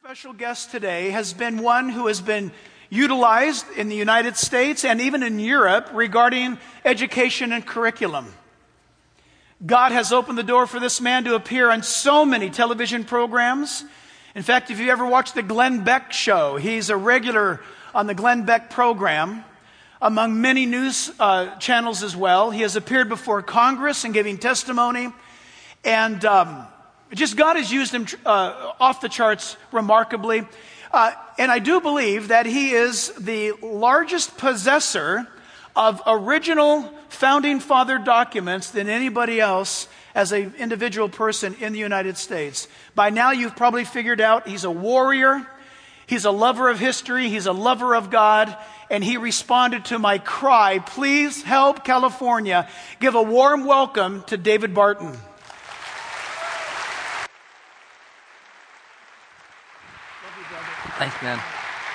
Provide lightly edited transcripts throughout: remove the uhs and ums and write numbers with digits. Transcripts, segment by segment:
Special guest today has been one who has been utilized in the United States and even in Europe regarding education and curriculum. God has opened the door for this man to appear on so many television programs. In fact, if you ever watched the Glenn Beck show, he's a regular on the Glenn Beck program, among many news channels as well. He has appeared before Congress and giving testimony, and just God has used him off the charts remarkably. And I do believe that he is the largest possessor of original founding father documents than anybody else as an individual person in the United States. By now you've probably figured out he's a warrior, he's a lover of history, he's a lover of God, and he responded to my cry, "Please help California." Give a warm welcome to David Barton. Thanks, man.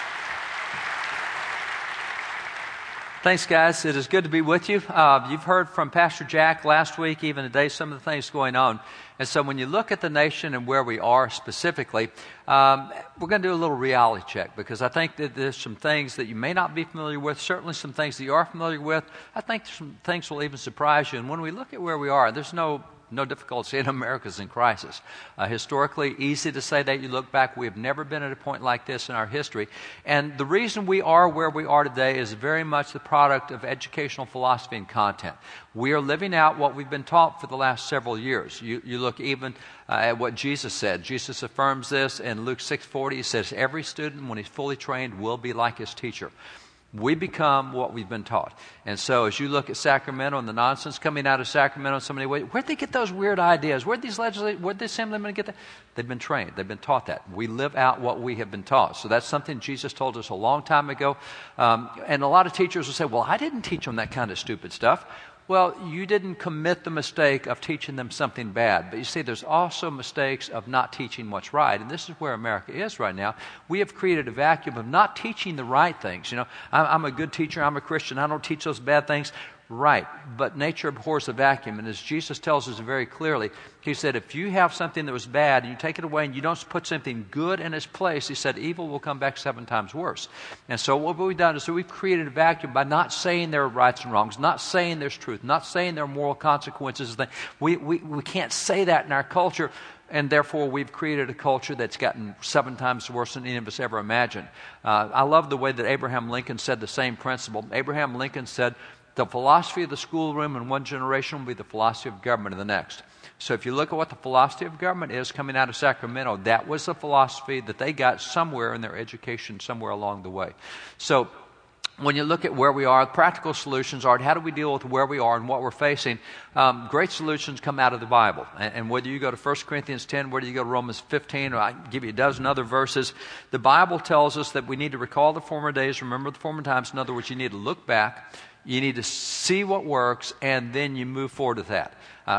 Thanks, guys. It is good to be with you. You've heard from Pastor Jack last week, even today, some of the things going on. And so when you look at the nation and where we are specifically, we're going to do a little reality check, because I think that there's some things that you may not be familiar with, certainly some things that you are familiar with. I think some things will even surprise you. And when we look at where we are, there's no difficulty saying America's in crisis. Historically, easy to say that. You look back, we have never been at a point like this in our history. And the reason we are where we are today is very much the product of educational philosophy and content. We are living out what we've been taught for the last several years. You look even at what Jesus said. Jesus affirms this in Luke 6:40. He says, every student, when he's fully trained, will be like his teacher. We become what we've been taught. And so as you look at Sacramento and the nonsense coming out of Sacramento in so many ways, where'd they get those weird ideas? Where'd these legislators, where'd the assemblymen get that? They've been trained. They've been taught that. We live out what we have been taught. So that's something Jesus told us a long time ago. And a lot of teachers will say, well, I didn't teach them that kind of stupid stuff. Well, you didn't commit the mistake of teaching them something bad. But you see, there's also mistakes of not teaching what's right. And this is where America is right now. We have created a vacuum of not teaching the right things. You know, I'm a good teacher. I'm a Christian. I don't teach those bad things. Right. But nature abhors a vacuum. And as Jesus tells us very clearly, he said, if you have something that was bad and you take it away and you don't put something good in its place, he said, evil will come back 7 times worse. And so what we've done is we've created a vacuum by not saying there are rights and wrongs, not saying there's truth, not saying there are moral consequences. We can't say that in our culture. And therefore, we've created a culture that's gotten 7 times worse than any of us ever imagined. I love the way that Abraham Lincoln said the same principle. Abraham Lincoln said, the philosophy of the schoolroom in one generation will be the philosophy of government in the next. So if you look at what the philosophy of government is coming out of Sacramento, that was the philosophy that they got somewhere in their education, somewhere along the way. So when you look at where we are, practical solutions are, how do we deal with where we are and what we're facing? Great solutions come out of the Bible. And whether you go to 1 Corinthians 10, whether you go to Romans 15, or I can give you a dozen other verses, the Bible tells us that we need to recall the former days, remember the former times. In other words, you need to look back. You need to see what works, and then you move forward with that.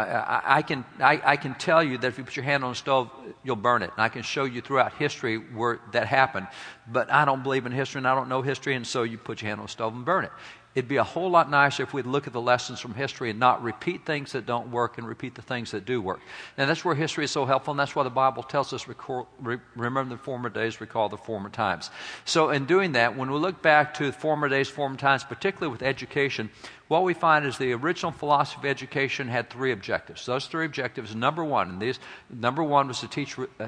I can tell you that if you put your hand on the stove, you'll burn it. And I can show you throughout history where that happened. But I don't believe in history, and I don't know history, and so you put your hand on the stove and burn it. It'd be a whole lot nicer if we'd look at the lessons from history and not repeat things that don't work and repeat the things that do work. And that's where history is so helpful, and that's why the Bible tells us, remember the former days, recall the former times. So in doing that, when we look back to the former days, former times, particularly with education, what we find is the original philosophy of education had 3 objectives. Those 3 objectives, number one was to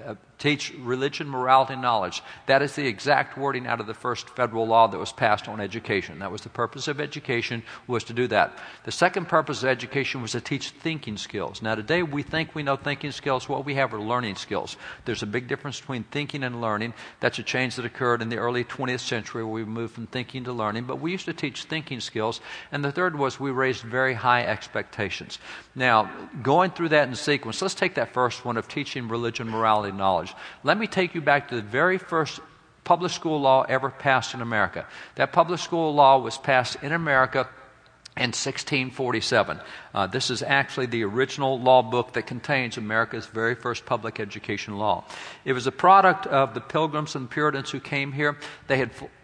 teach religion, morality, and knowledge. That is the exact wording out of the first federal law that was passed on education. That was the purpose of education, was to do that. The second purpose of education was to teach thinking skills. Now today we think we know thinking skills. What we have are learning skills. There's a big difference between thinking and learning. That's a change that occurred in the early 20th century where we moved from thinking to learning. But we used to teach thinking skills. And the third was we raised very high expectations. Now, going through that in sequence, let's take that first one of teaching religion, morality, and knowledge. Let me take you back to the very first public school law ever passed in America. That public school law was passed in America in 1647. This is actually the original law book that contains America's very first public education law. It was a product of the Pilgrims and Puritans who came here. They had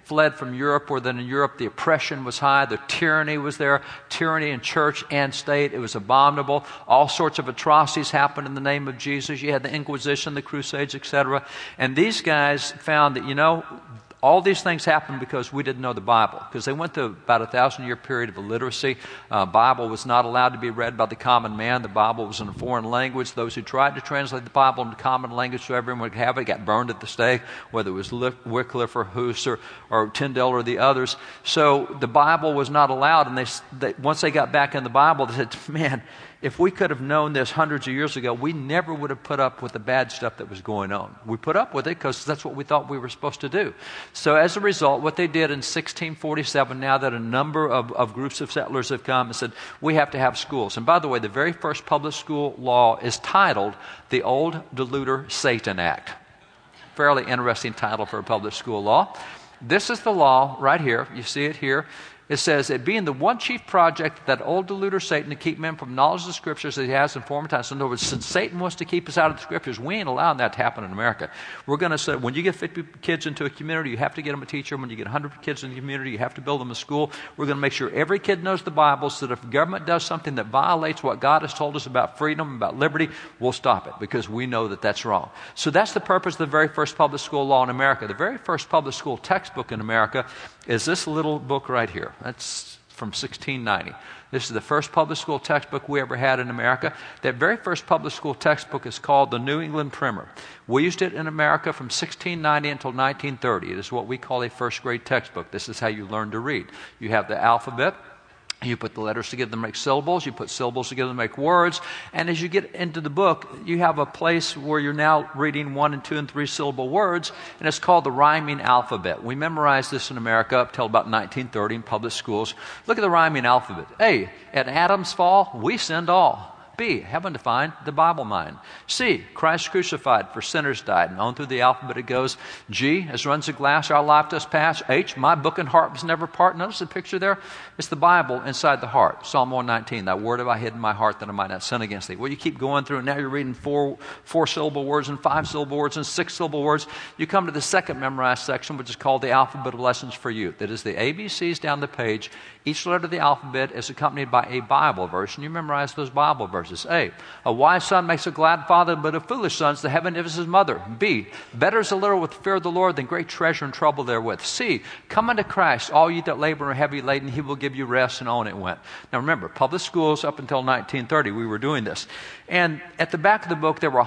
fled from Europe, where then in Europe the oppression was high, the tyranny was there, tyranny in church and state. It was abominable. All sorts of atrocities happened in the name of Jesus. You had the Inquisition, the Crusades, etc. And these guys found that, all these things happened because we didn't know the Bible, because they went through about a 1,000-year period of illiteracy. Bible was not allowed to be read by the common man. The Bible was in a foreign language. Those who tried to translate the Bible into common language so everyone would have it got burned at the stake, whether it was Wycliffe or Huss or Tyndale or the others. So the Bible was not allowed, and they once they got back in the Bible, they said, man, if we could have known this hundreds of years ago, we never would have put up with the bad stuff that was going on. We put up with it because that's what we thought we were supposed to do. So as a result, what they did in 1647, now that a number of groups of settlers have come and said, we have to have schools. And by the way, the very first public school law is titled the Old Deluder Satan Act. Fairly interesting title for a public school law. This is the law right here. You see it here. It says, it being the one chief project that old deluder Satan to keep men from knowledge of the Scriptures that he has in former times. So in other words, since Satan wants to keep us out of the Scriptures, we ain't allowing that to happen in America. We're going to say, when you get 50 kids into a community, you have to get them a teacher. When you get 100 kids in the community, you have to build them a school. We're going to make sure every kid knows the Bible, so that if the government does something that violates what God has told us about freedom, about liberty, we'll stop it, because we know that that's wrong. So that's the purpose of the very first public school law in America. The very first public school textbook in America is this little book right here. That's from 1690. This is the first public school textbook we ever had in America. That very first public school textbook is called the New England Primer. We used it in America from 1690 until 1930. It is what we call a first grade textbook. This is how you learn to read. You have the alphabet. You put the letters together to make syllables. You put syllables together to make words. And as you get into the book, you have a place where you're now reading 1 and 2 and 3 syllable words, and it's called the rhyming alphabet. We memorized this in America up till about 1930 in public schools. Look at the rhyming alphabet. A, at Adam's fall, we sinned all. B, heaven defined, the Bible mind. C, Christ crucified, for sinners died. And on through the alphabet it goes. G, as runs a glass, our life does pass. H, my book and heart was never part. Notice the picture there? It's the Bible inside the heart. Psalm 119, that word have I hid in my heart that I might not sin against thee. Well, you keep going through, and now you're reading four-syllable words and 5-syllable words and 6-syllable words. You come to the second memorized section, which is called the Alphabet of Lessons for Youth. That is the ABCs down the page. Each letter of the alphabet is accompanied by a Bible verse, and you memorize those Bible verses. A wise son makes a glad father, but a foolish son is the heaven of his mother. B, better is a little with fear of the Lord than great treasure and trouble therewith. C, come unto Christ, all ye that labor and are heavy laden, he will give you rest, and on it went. Now remember, public schools up until 1930, we were doing this. And at the back of the book, there were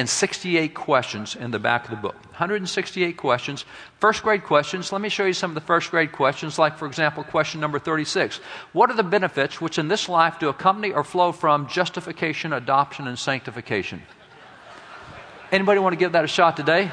168 questions in the back of the book. 168 questions. First grade questions. Let me show you some of the first grade questions, like, for example, question number 36. What are the benefits which in this life do accompany or flow from justification, adoption, and sanctification? Anybody want to give that a shot today?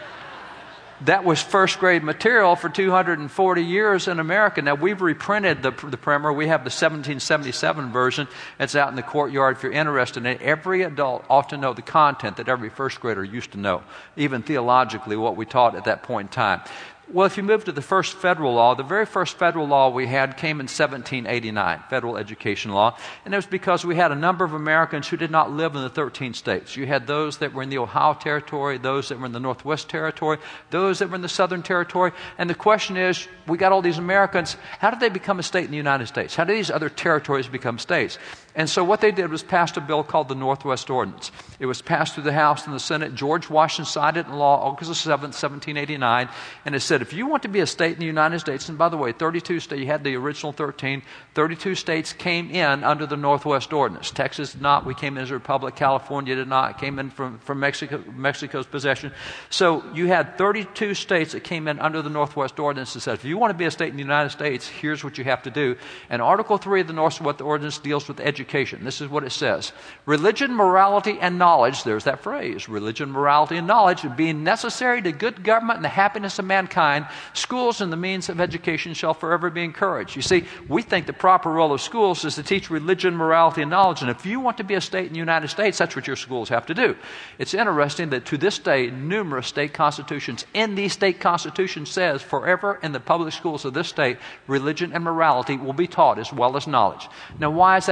That was first grade material for 240 years in America. Now, we've reprinted the primer. We have the 1777 version. It's out in the courtyard if you're interested in it. Every adult ought to know the content that every first grader used to know, even theologically, what we taught at that point in time. Well, if you move to the first federal law, the very first federal law we had came in 1789, federal education law. And it was because we had a number of Americans who did not live in the 13 states. You had those that were in the Ohio Territory, those that were in the Northwest Territory, those that were in the Southern Territory. And the question is, we got all these Americans, how did they become a state in the United States? How did these other territories become states? And so what they did was passed a bill called the Northwest Ordinance. It was passed through the House and the Senate. George Washington signed it in law August 7, 1789. And it said, if you want to be a state in the United States, and by the way, 32 states, you had the original 13, 32 states came in under the Northwest Ordinance. Texas did not. We came in as a republic. California did not. It came in from Mexico's possession. So you had 32 states that came in under the Northwest Ordinance that said, if you want to be a state in the United States, here's what you have to do. And Article 3 of the Northwest Ordinance deals with education. This is what it says. Religion, morality, and knowledge, there's that phrase, religion, morality, and knowledge, being necessary to good government and the happiness of mankind, schools and the means of education shall forever be encouraged. You see, we think the proper role of schools is to teach religion, morality, and knowledge, and if you want to be a state in the United States, that's what your schools have to do. It's interesting that to this day, numerous state constitutions, in these state constitutions says forever in the public schools of this state, religion and morality will be taught as well as knowledge. Now, why is that in there?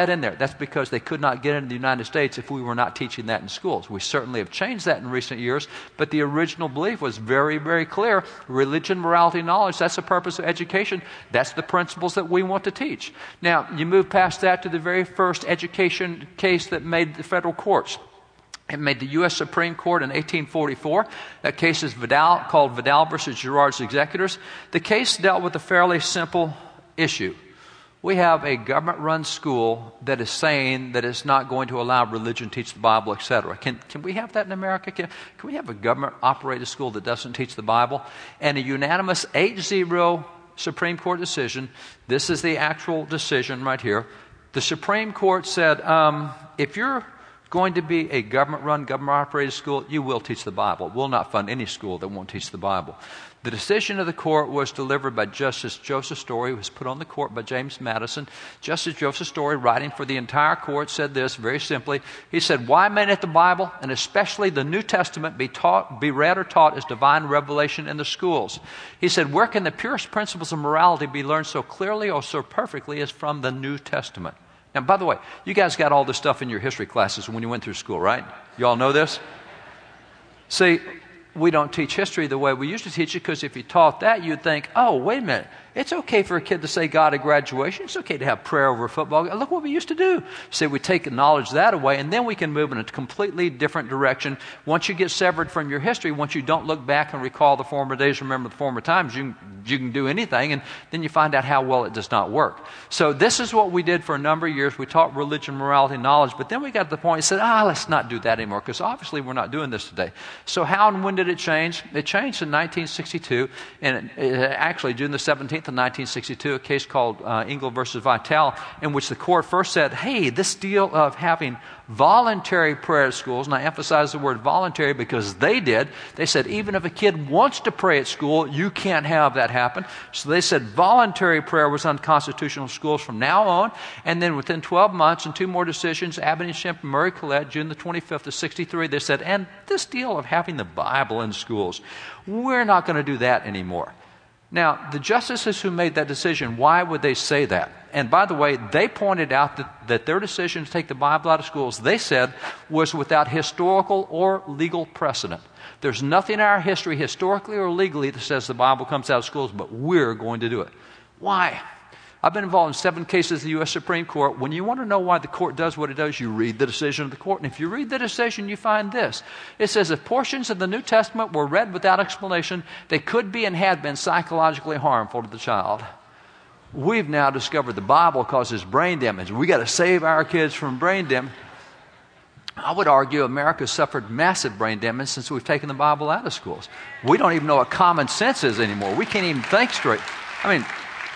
That's because they could not get into the United States if we were not teaching that in schools. We certainly have changed that in recent years, but the original belief was very, very clear. Religion, morality, knowledge, that's the purpose of education. That's the principles that we want to teach. Now, you move past that to the very first education case that made the federal courts. It made the U.S. Supreme Court in 1844. That case is called Vidal versus Girard's Executors. The case dealt with a fairly simple issue. We have a government-run school that is saying that it's not going to allow religion to teach the Bible, etc. Can we have that in America? Can we have a government-operated school that doesn't teach the Bible? And a unanimous 8-0 Supreme Court decision, this is the actual decision right here. The Supreme Court said, if you're going to be a government-run, government-operated school, you will teach the Bible. We'll not fund any school that won't teach the Bible. The decision of the court was delivered by Justice Joseph Story, who was put on the court by James Madison. Justice Joseph Story, writing for the entire court, said this very simply. He said, why mayn't the Bible, and especially the New Testament, be read or taught as divine revelation in the schools? He said, where can the purest principles of morality be learned so clearly or so perfectly as from the New Testament? Now, by the way, you guys got all this stuff in your history classes when you went through school, right? You all know this? See, we don't teach history the way we used to teach it, because if you taught that, you'd think, oh, wait a minute. It's okay for a kid to say God at graduation. It's okay to have prayer over football. Look what we used to do. So we take knowledge that away, and then we can move in a completely different direction. Once you get severed from your history, once you don't look back and recall the former days, remember the former times, you can do anything, and then you find out how well it does not work. So this is what we did for a number of years. We taught religion, morality, knowledge, but then we got to the point and said, let's not do that anymore, because obviously we're not doing this today. So how and when did it change? It changed in 1962, and actually June the 17th, of 1962, a case called Engel versus Vitale, in which the court first said, hey, this deal of having voluntary prayer at schools, and I emphasize the word voluntary because they said even if a kid wants to pray at school, you can't have that happen. So they said voluntary prayer was unconstitutional in schools from now on, and then within 12 months and 2 more decisions, Abbott and Schimpf and Murray Collette, June the 25th of 63, they said, and this deal of having the Bible in schools, we're not going to do that anymore. Now, the justices who made that decision, why would they say that? And by the way, they pointed out that their decision to take the Bible out of schools, they said, was without historical or legal precedent. There's nothing in our history, historically or legally, that says the Bible comes out of schools, but we're going to do it. Why? I've been involved in 7 cases of the U.S. Supreme Court. When you want to know why the court does what it does, you read the decision of the court. And if you read the decision, you find this. It says, if portions of the New Testament were read without explanation, they could be and had been psychologically harmful to the child. We've now discovered the Bible causes brain damage. We got to save our kids from brain damage. I would argue America suffered massive brain damage since we've taken the Bible out of schools. We don't even know what common sense is anymore. We can't even think straight. I mean,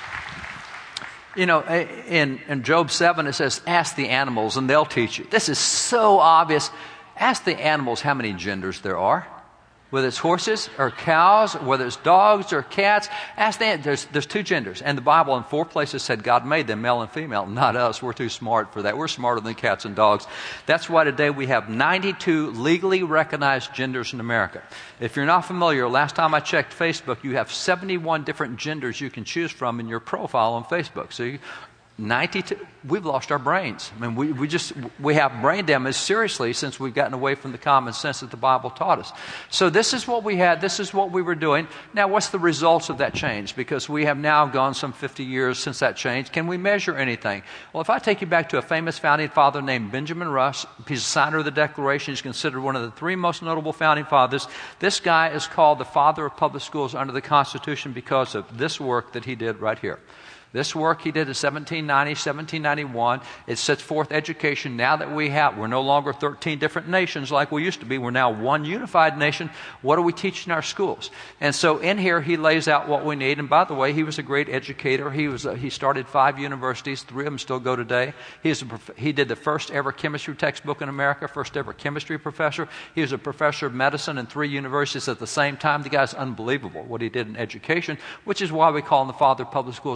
you know, in Job 7, it says, ask the animals and they'll teach you. This is so obvious. Ask the animals how many genders there are. Whether it's horses or cows, whether it's dogs or cats, ask them. There's 2 genders. And the Bible in 4 places said God made them male and female. Not us. We're too smart for that. We're smarter than cats and dogs. That's why today we have 92 legally recognized genders in America. If you're not familiar, last time I checked Facebook, you have 71 different genders you can choose from in your profile on Facebook. So 92, we've lost our brains. I mean, we have brain damage seriously since we've gotten away from the common sense that the Bible taught us. So this is what we had. This is what we were doing. Now, what's the results of that change? Because we have now gone some 50 years since that change. Can we measure anything? Well, if I take you back to a famous founding father named Benjamin Rush, he's a signer of the Declaration. He's considered one of the 3 most notable founding fathers. This guy is called the father of public schools under the Constitution because of this work that he did right here. This work he did in 1790, 1791, it sets forth education now that we're no longer 13 different nations like we used to be. We're now one unified nation. What do we teach in our schools? And so in here he lays out what we need. And by the way, he was a great educator. He started 5 universities. 3 of them still go today. He did the first ever chemistry textbook in America, first ever chemistry professor. He was a professor of medicine in 3 universities at the same time. The guy's unbelievable what he did in education, which is why we call him the father of public schools under the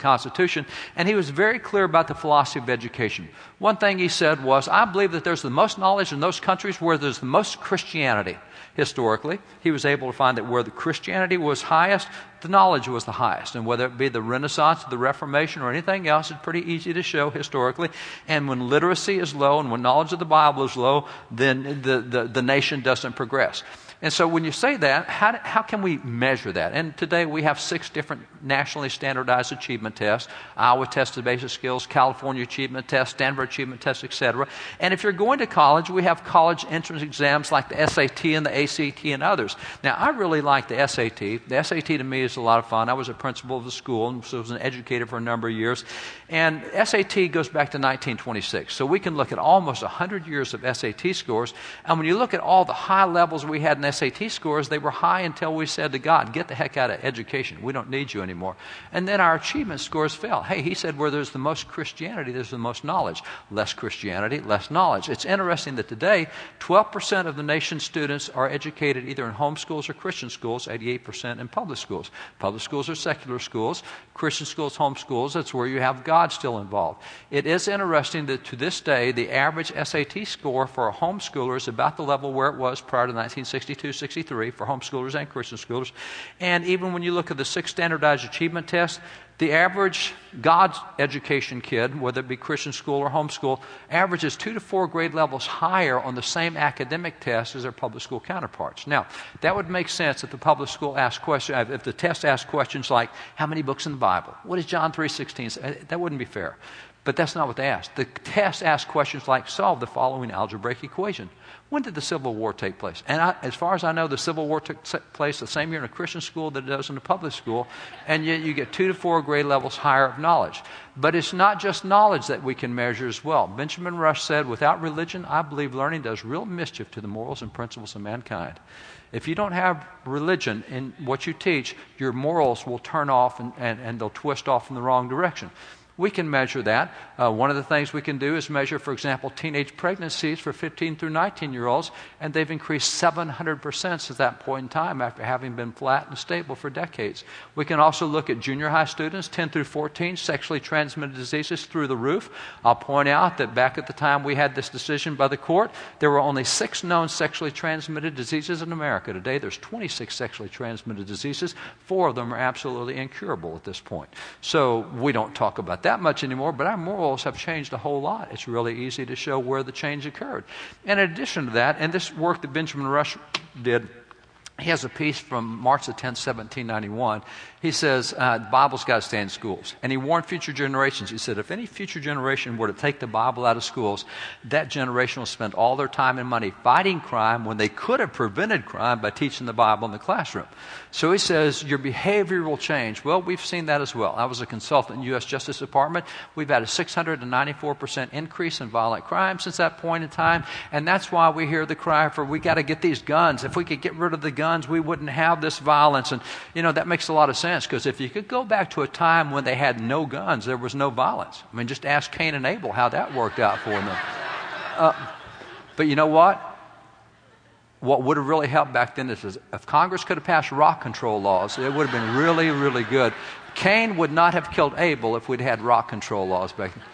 Constitution, and he was very clear about the philosophy of education. One thing he said was, I believe that there's the most knowledge in those countries where there's the most Christianity. Historically, he was able to find that where the Christianity was highest, the knowledge was the highest. And whether it be the Renaissance, the Reformation, or anything else, it's pretty easy to show historically. And when literacy is low and when knowledge of the Bible is low, then the nation doesn't progress. And so when you say that, how can we measure that? And today we have 6 different nationally standardized achievement tests. Iowa Test of Basic Skills, California Achievement Test, Stanford Achievement Test, etc. And if you're going to college, we have college entrance exams like the SAT and the ACT and others. Now, I really like the SAT. The SAT to me is a lot of fun. I was a principal of the school and so was an educator for a number of years. And SAT goes back to 1926. So we can look at almost 100 years of SAT scores. And when you look at all the high levels we had in SAT scores, they were high until we said to God, get the heck out of education. We don't need you anymore. And then our achievement scores fell. Hey, he said where there's the most Christianity, there's the most knowledge. Less Christianity, less knowledge. It's interesting that today, 12% of the nation's students are educated either in homeschools or Christian schools, 88% in public schools. Public schools are secular schools. Christian schools, homeschools, that's where you have God still involved. It is interesting that to this day, the average SAT score for a homeschooler is about the level where it was prior to 1962, 63 for homeschoolers and Christian schoolers. And even when you look at the 6 standardized achievement tests, the average God's education kid, whether it be Christian school or homeschool, averages 2 to 4 grade levels higher on the same academic test as their public school counterparts. Now, that would make sense if the public school asked questions, if the test asked questions like, how many books in the Bible? What does John 3:16 say? That wouldn't be fair. But that's not what they asked. The test asked questions like, solve the following algebraic equation. When did the Civil War take place? And as far as I know, the Civil War took place the same year in a Christian school that it does in a public school, and yet you get 2 to 4 grade levels higher of knowledge. But it's not just knowledge that we can measure as well. Benjamin Rush said, without religion, I believe learning does real mischief to the morals and principles of mankind. If you don't have religion in what you teach, your morals will turn off and they'll twist off in the wrong direction. We can measure that. One of the things we can do is measure, for example, teenage pregnancies for 15 through 19-year-olds, and they've increased 700% since that point in time after having been flat and stable for decades. We can also look at junior high students, 10 through 14, sexually transmitted diseases through the roof. I'll point out that back at the time we had this decision by the court, there were only 6 known sexually transmitted diseases in America. Today there's 26 sexually transmitted diseases. 4 of them are absolutely incurable at this point. So we don't talk about that much anymore, but our morals have changed a whole lot. It's really easy to show where the change occurred. And in addition to that, and this work that Benjamin Rush did, he has a piece from March the 10th, 1791. He says, the Bible's got to stay in schools. And he warned future generations. He said, if any future generation were to take the Bible out of schools, that generation will spend all their time and money fighting crime when they could have prevented crime by teaching the Bible in the classroom. So he says, your behavior will change. Well, we've seen that as well. I was a consultant in the U.S. Justice Department. We've had a 694% increase in violent crime since that point in time. And that's why we hear the cry for, we got to get these guns. If we could get rid of the guns, we wouldn't have this violence. And, that makes a lot of sense, because if you could go back to a time when they had no guns, there was no violence. I mean, just ask Cain and Abel how that worked out for them. But you know what? What would have really helped back then is if Congress could have passed rock control laws, it would have been really, really good. Cain would not have killed Abel if we'd had rock control laws back then.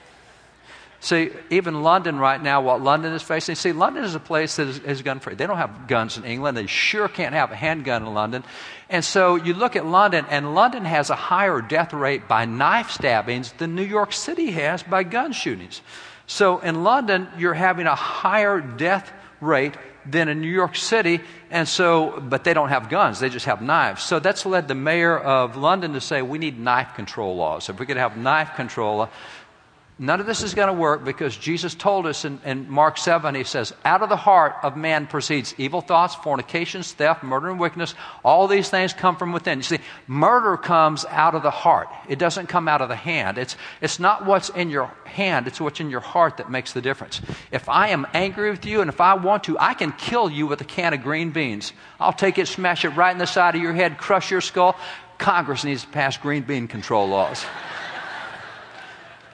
See, even London right now, what London is facing, London is a place that is gun-free. They don't have guns in England. They sure can't have a handgun in London. And so you look at London, and London has a higher death rate by knife stabbings than New York City has by gun shootings. So in London, you're having a higher death rate than in New York City, but they don't have guns, they just have knives. So that's led the mayor of London to say, we need knife control laws. If we could have knife control, none of this is going to work, because Jesus told us in Mark 7, he says, out of the heart of man proceeds evil thoughts, fornications, theft, murder, and wickedness. All these things come from within. You see, murder comes out of the heart. It doesn't come out of the hand. It's not what's in your hand, it's what's in your heart that makes the difference. If I am angry with you, and if I want to, I can kill you with a can of green beans. I'll take it, smash it right in the side of your head, crush your skull. Congress needs to pass green bean control laws.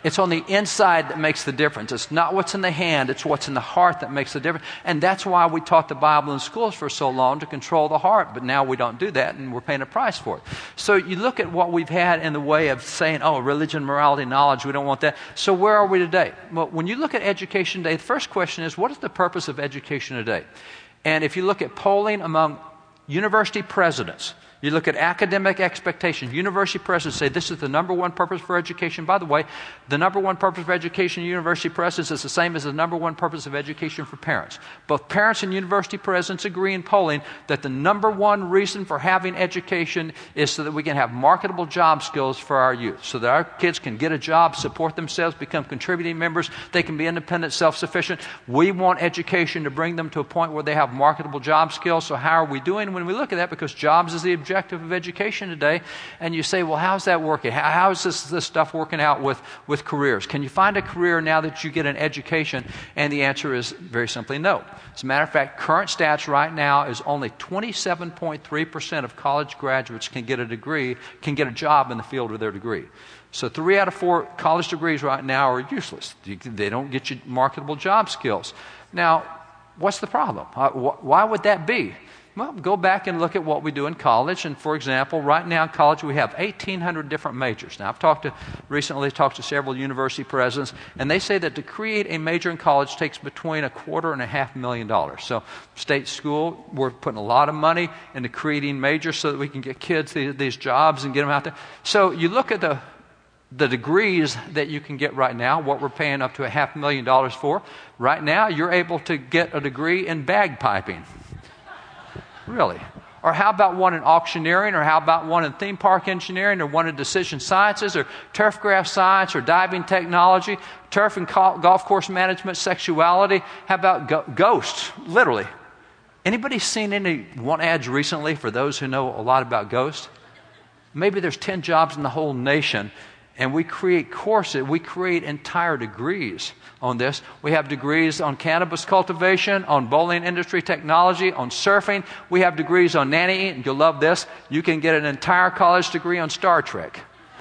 It's on the inside that makes the difference. It's not what's in the hand, it's what's in the heart that makes the difference. And that's why we taught the Bible in schools for so long, to control the heart. But now we don't do that, and we're paying a price for it. So you look at what we've had in the way of saying, oh, religion, morality, knowledge, we don't want that. So where are we today? Well, when you look at education today, the first question is, what is the purpose of education today? And if you look at polling among university presidents, you look at academic expectations. University presidents say this is the number one purpose for education. By the way, the number one purpose for education in university presidents is the same as the number one purpose of education for parents. Both parents and university presidents agree in polling that the number one reason for having education is so that we can have marketable job skills for our youth, so that our kids can get a job, support themselves, become contributing members, they can be independent, self-sufficient. We want education to bring them to a point where they have marketable job skills. So how are we doing when we look at that? Because jobs is the objective of education today. And you say, well, how's that working? How is this stuff working out with careers? Can you find a career now that you get an education? And the answer is very simply no. As a matter of fact, current stats right now is only 27.3% of college graduates can get a degree, can get a job in the field of their degree. So 3 out of 4 college degrees right now are useless. They don't get you marketable job skills. Now, what's the problem? Why would that be? Well, go back and look at what we do in college. And for example, right now in college we have 1,800 different majors. Now, I've recently talked to several university presidents, and they say that to create a major in college takes between $250,000 and $500,000. So state school, we're putting a lot of money into creating majors so that we can get kids these jobs and get them out there. So you look at the degrees that you can get right now, what we're paying up to $500,000 for. Right now, you're able to get a degree in bagpiping. Really? Or how about one in auctioneering, or how about one in theme park engineering, or one in decision sciences, or turf grass science, or diving technology, turf and golf course management, sexuality? How about ghosts, literally? Anybody seen any want ads recently for those who know a lot about ghosts? Maybe there's 10 jobs in the whole nation, and we create courses, we create entire degrees on this. We have degrees on cannabis cultivation, on bowling industry technology, on surfing. We have degrees on nanny, and you'll love this. You can get an entire college degree on Star Trek.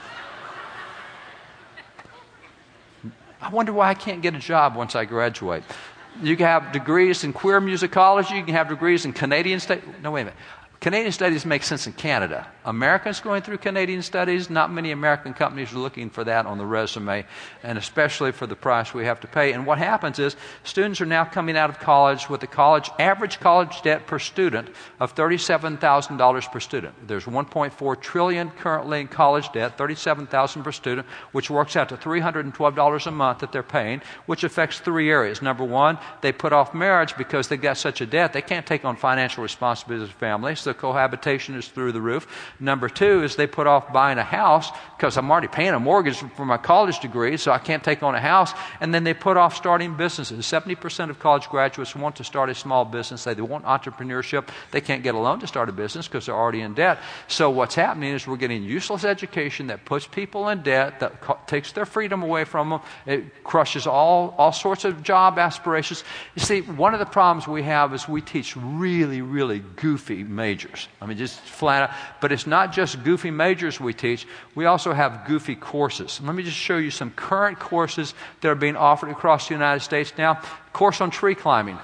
I wonder why I can't get a job once I graduate. You can have degrees in queer musicology. You can have degrees in Canadian studies. No, wait a minute. Canadian studies make sense in Canada. Americans going through Canadian studies, not many American companies are looking for that on the resume, and especially for the price we have to pay. And what happens is students are now coming out of college with average college debt per student of $37,000 per student. There's $1.4 trillion currently in college debt, $37,000 per student, which works out to $312 a month that they're paying, which affects 3 areas. Number one, they put off marriage because they've got such a debt, they can't take on financial responsibilities as a family, so cohabitation is through the roof. Number two is they put off buying a house because I'm already paying a mortgage for my college degree, so I can't take on a house. And then they put off starting businesses. 70% of college graduates want to start a small business. They want entrepreneurship. They can't get a loan to start a business because they're already in debt. So what's happening is we're getting useless education that puts people in debt, that takes their freedom away from them. It crushes all sorts of job aspirations. You see, one of the problems we have is we teach really, really goofy majors. I mean, just flat out. But it's not just goofy majors we teach. We also have goofy courses. Let me just show you some current courses that are being offered across the United States now. Course on tree climbing.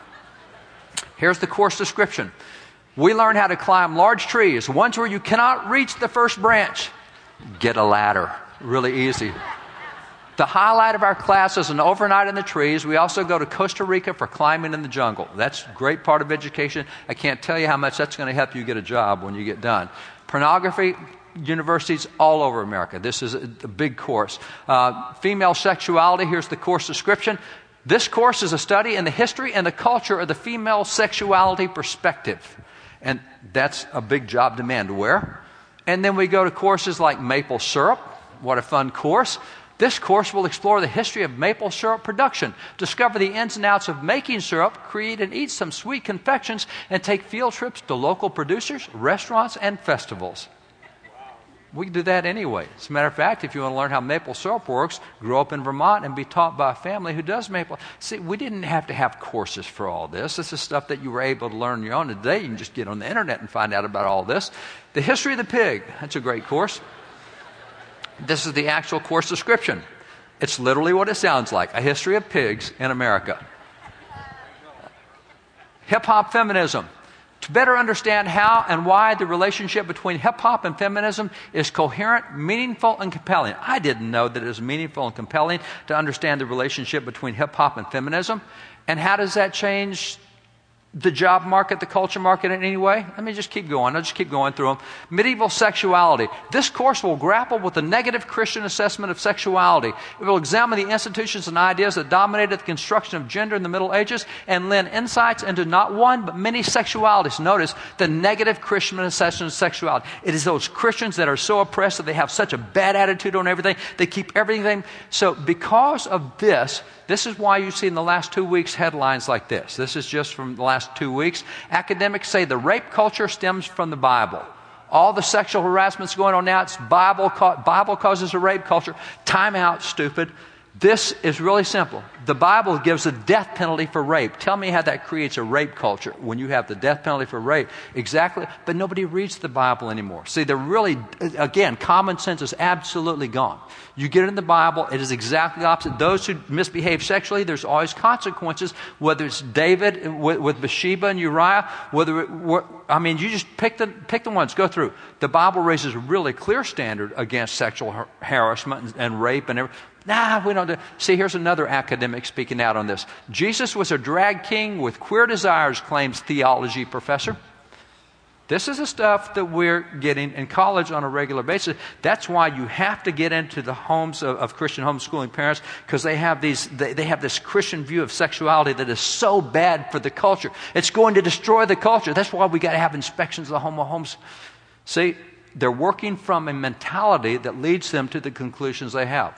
Here's the course description. We learn how to climb large trees, ones where you cannot reach the first branch. Get a ladder. Really easy. The highlight of our class is an overnight in the trees. We also go to Costa Rica for climbing in the jungle. That's a great part of education. I can't tell you how much that's going to help you get a job when you get done. Pornography, universities all over America. This is a big course. Female sexuality, here's the course description. This course is a study in the history and the culture of the female sexuality perspective. And that's a big job demand. Where? And then we go to courses like maple syrup. What a fun course. This course will explore the history of maple syrup production, discover the ins and outs of making syrup, create and eat some sweet confections, and take field trips to local producers, restaurants, and festivals. We can do that anyway. As a matter of fact, if you want to learn how maple syrup works, grow up in Vermont and be taught by a family who does maple. See, we didn't have to have courses for all this. This is stuff that you were able to learn on your own. Today, you can just get on the internet and find out about all this. The history of the pig. That's a great course. This is the actual course description. It's literally what it sounds like, a history of pigs in America. Hip-hop feminism. To better understand how and why the relationship between hip-hop and feminism is coherent, meaningful, and compelling. I didn't know that it was meaningful and compelling to understand the relationship between hip-hop and feminism. And how does that change the job market, the culture market in any way? Let me just keep going. I'll just keep going through them. Medieval sexuality. This course will grapple with the negative Christian assessment of sexuality. It will examine the institutions and ideas that dominated the construction of gender in the Middle Ages and lend insights into not one but many sexualities. Notice the negative Christian assessment of sexuality. It is those Christians that are so oppressed that they have such a bad attitude on everything. They keep everything. So because of this is why you see in the last 2 weeks headlines like this. This is just from the last 2 weeks. Academics say the rape culture stems from the Bible. All the sexual harassment's going on now, it's Bible causes a rape culture. Time out, stupid. This is really simple. The Bible gives a death penalty for rape. Tell me how that creates a rape culture when you have the death penalty for rape. Exactly. But nobody reads the Bible anymore. See, they're really, again, common sense is absolutely gone. You get in the Bible, it is exactly the opposite. Those who misbehave sexually, there's always consequences, whether it's David with Bathsheba and Uriah, you just pick the ones, go through. The Bible raises a really clear standard against sexual harassment and rape and everything. Nah, we don't do. See, here's another academic speaking out on this. Jesus was a drag king with queer desires, claims theology professor. This is the stuff that we're getting in college on a regular basis. That's why you have to get into the homes of Christian homeschooling parents, because they have this Christian view of sexuality that is so bad for the culture. It's going to destroy the culture. That's why we got to have inspections of the homes. See, they're working from a mentality that leads them to the conclusions they have.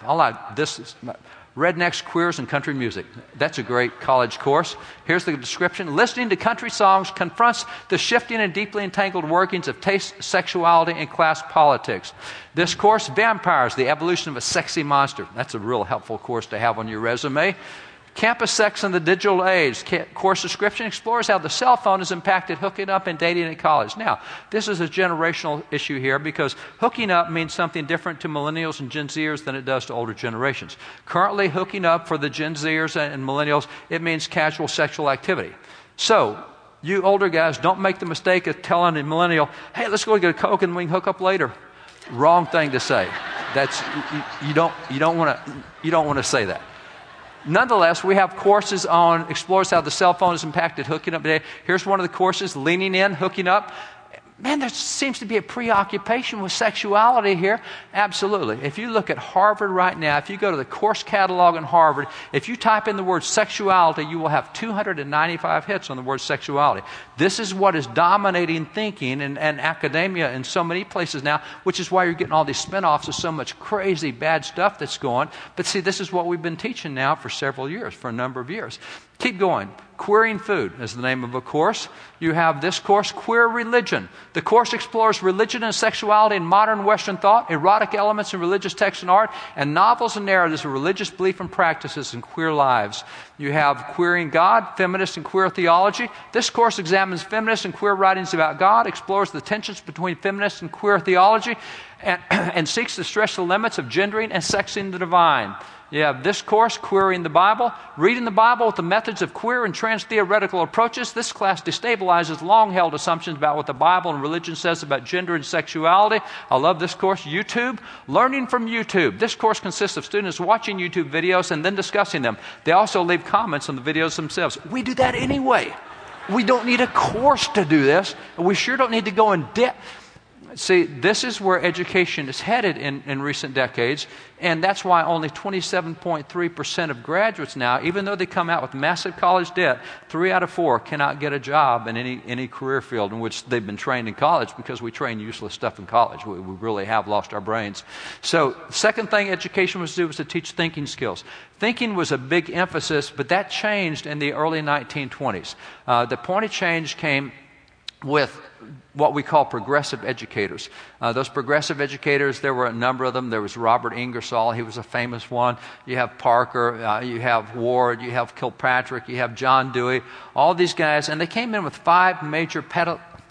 Rednecks, Queers, and Country Music. That's a great college course. Here's the description. Listening to country songs confronts the shifting and deeply entangled workings of taste, sexuality, and class politics. This course, Vampires, the Evolution of a Sexy Monster. That's a real helpful course to have on your resume. Campus Sex in the Digital Age. Course description explores how the cell phone has impacted hooking up and dating at college. Now, this is a generational issue here because hooking up means something different to millennials and Gen Zers than it does to older generations. Currently, hooking up for the Gen Zers and millennials, it means casual sexual activity. So, you older guys, don't make the mistake of telling a millennial, hey, let's go get a Coke and we can hook up later. Wrong thing to say. You don't want to say that. Nonetheless, we have courses on explores how the cell phone has impacted hooking up today. Here's one of the courses, Leaning In, Hooking Up. Man, there seems to be a preoccupation with sexuality here. Absolutely. If you look at Harvard right now, if you go to the course catalog in Harvard, if you type in the word sexuality, you will have 295 hits on the word sexuality. This is what is dominating thinking and academia in so many places now, which is why you're getting all these spinoffs of so much crazy bad stuff that's going. But see, this is what we've been teaching now for several years, for a number of years. Keep going. Queering Food is the name of a course. You have this course, Queer Religion. The course explores religion and sexuality in modern Western thought, erotic elements in religious text and art, and novels and narratives of religious belief and practices in queer lives. You have Queering God, Feminist and Queer Theology. This course examines feminist and queer writings about God, explores the tensions between feminist and queer theology, and seeks to stretch the limits of gendering and sexing the divine. You have this course, Queering the Bible, reading the Bible with the methods of queer and trans-theoretical approaches. This class destabilizes long-held assumptions about what the Bible and religion says about gender and sexuality. I love this course, YouTube, Learning from YouTube. This course consists of students watching YouTube videos and then discussing them. They also leave comments on the videos themselves. We do that anyway. We don't need a course to do this. We sure don't need to go in depth. See, this is where education is headed in recent decades, and that's why only 27.3% of graduates now, even though they come out with massive college debt, 3 out of 4 cannot get a job in any career field in which they've been trained in college, because we train useless stuff in college. We really have lost our brains. So, second thing education was to do was to teach thinking skills. Thinking was a big emphasis, but that changed in the early 1920s. The point of change came with what we call progressive educators. Those progressive educators, there were a number of them. There was Robert Ingersoll. He was a famous one. You have Parker. You have Ward. You have Kilpatrick. You have John Dewey. All these guys. And they came in with five major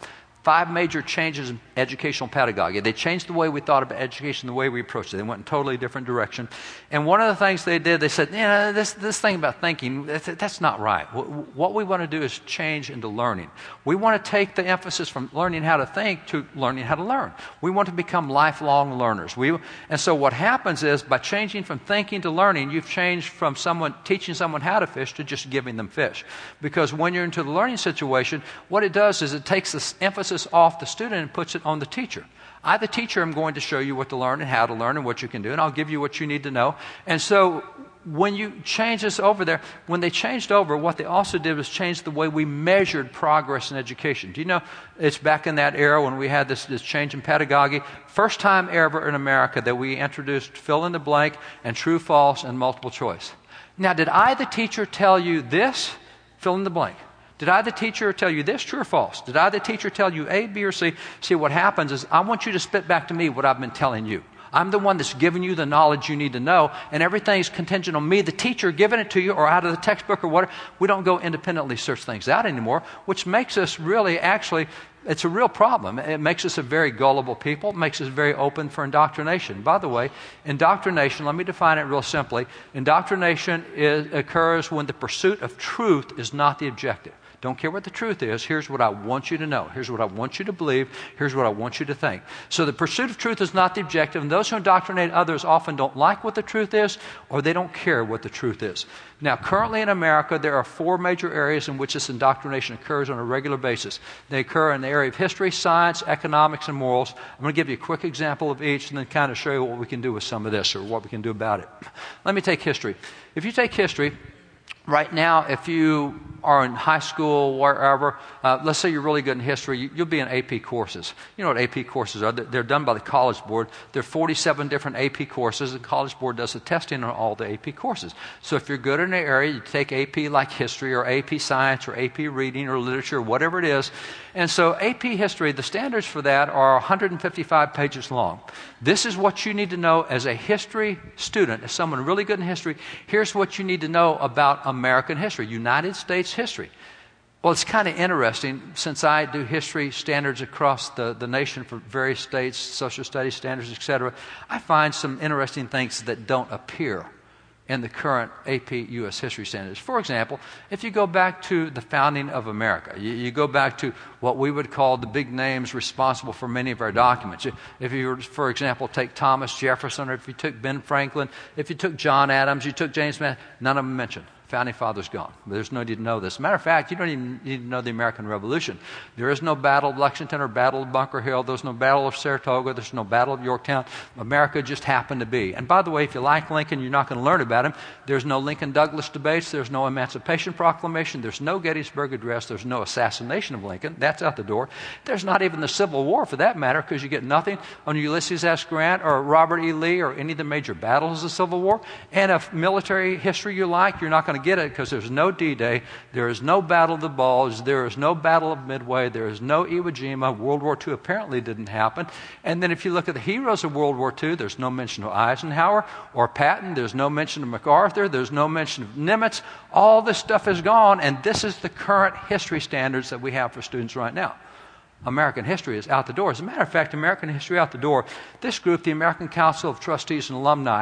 5 major changes in educational pedagogy. They changed the way we thought about education, the way we approached it. They went in a totally different direction. And one of the things they did, they said, this thing about thinking, that's not right. What we want to do is change into learning. We want to take the emphasis from learning how to think to learning how to learn. We want to become lifelong learners. And so what happens is, by changing from thinking to learning, you've changed from teaching someone how to fish to just giving them fish. Because when you're into the learning situation, what it does is it takes the emphasis off the student and puts it on the teacher. I, the teacher, am going to show you what to learn and how to learn and what you can do, and I'll give you what you need to know. And so when you change this over there, when they changed over, what they also did was change the way we measured progress in education. Do you know, it's back in that era when we had this change in pedagogy. First time ever in America that we introduced fill in the blank and true, false, and multiple choice. Now, did I, the teacher, tell you this? Fill in the blank. Did I, the teacher, tell you this, true or false? Did I, the teacher, tell you A, B, or C? See, what happens is I want you to spit back to me what I've been telling you. I'm the one that's giving you the knowledge you need to know, and everything's contingent on me, the teacher, giving it to you or out of the textbook or whatever. We don't go independently search things out anymore, which makes us really it's a real problem. It makes us a very gullible people. It makes us very open for indoctrination. By the way, indoctrination, let me define it real simply. Indoctrination occurs when the pursuit of truth is not the objective. Don't care what the truth is. Here's what I want you to know. Here's what I want you to believe. Here's what I want you to think. So the pursuit of truth is not the objective, and those who indoctrinate others often don't like what the truth is, or they don't care what the truth is. Now, currently in America, there are 4 major areas in which this indoctrination occurs on a regular basis. They occur in the area of history, science, economics, and morals. I'm going to give you a quick example of each and then kind of show you what we can do with some of this or what we can do about it. Let me take history. If you take history, right now, if you are in high school, wherever, let's say you're really good in history, you'll be in AP courses. You know what AP courses are. They're done by the College Board. There are 47 different AP courses. The College Board does the testing on all the AP courses. So if you're good in an area, you take AP like history or AP science or AP reading or literature, whatever it is. And so AP history, the standards for that are 155 pages long. This is what you need to know as a history student, as someone really good in history. Here's what you need to know about American history, United States history. Well, it's kind of interesting, since I do history standards across the nation for various states, social studies standards, etc., I find some interesting things that don't appear in the current AP U.S. history standards. For example, if you go back to the founding of America, you go back to what we would call the big names responsible for many of our documents. If you were, for example, take Thomas Jefferson, or if you took Ben Franklin, if you took John Adams, you took James Madison, none of them mentioned. Founding Fathers gone. There's no need to know this. As a matter of fact, you don't even need to know the American Revolution. There is no Battle of Lexington or Battle of Bunker Hill. There's no Battle of Saratoga. There's no Battle of Yorktown. America just happened to be. And by the way, if you like Lincoln, you're not going to learn about him. There's no Lincoln-Douglas debates. There's no Emancipation Proclamation. There's no Gettysburg Address. There's no assassination of Lincoln. That's out the door. There's not even the Civil War, for that matter, because you get nothing on Ulysses S. Grant or Robert E. Lee or any of the major battles of the Civil War. And if military history you like, you're not going to get it, because there's no D-Day, there is no Battle of the Bulge, there is no Battle of Midway, there is no Iwo Jima. World War II apparently didn't happen. And then if you look at the heroes of World War II, there's no mention of Eisenhower or Patton, there's no mention of MacArthur, there's no mention of Nimitz. All this stuff is gone, and this is the current history standards that we have for students right now. American history is out the door. As a matter of fact, American history out the door, this group, the American Council of Trustees and Alumni,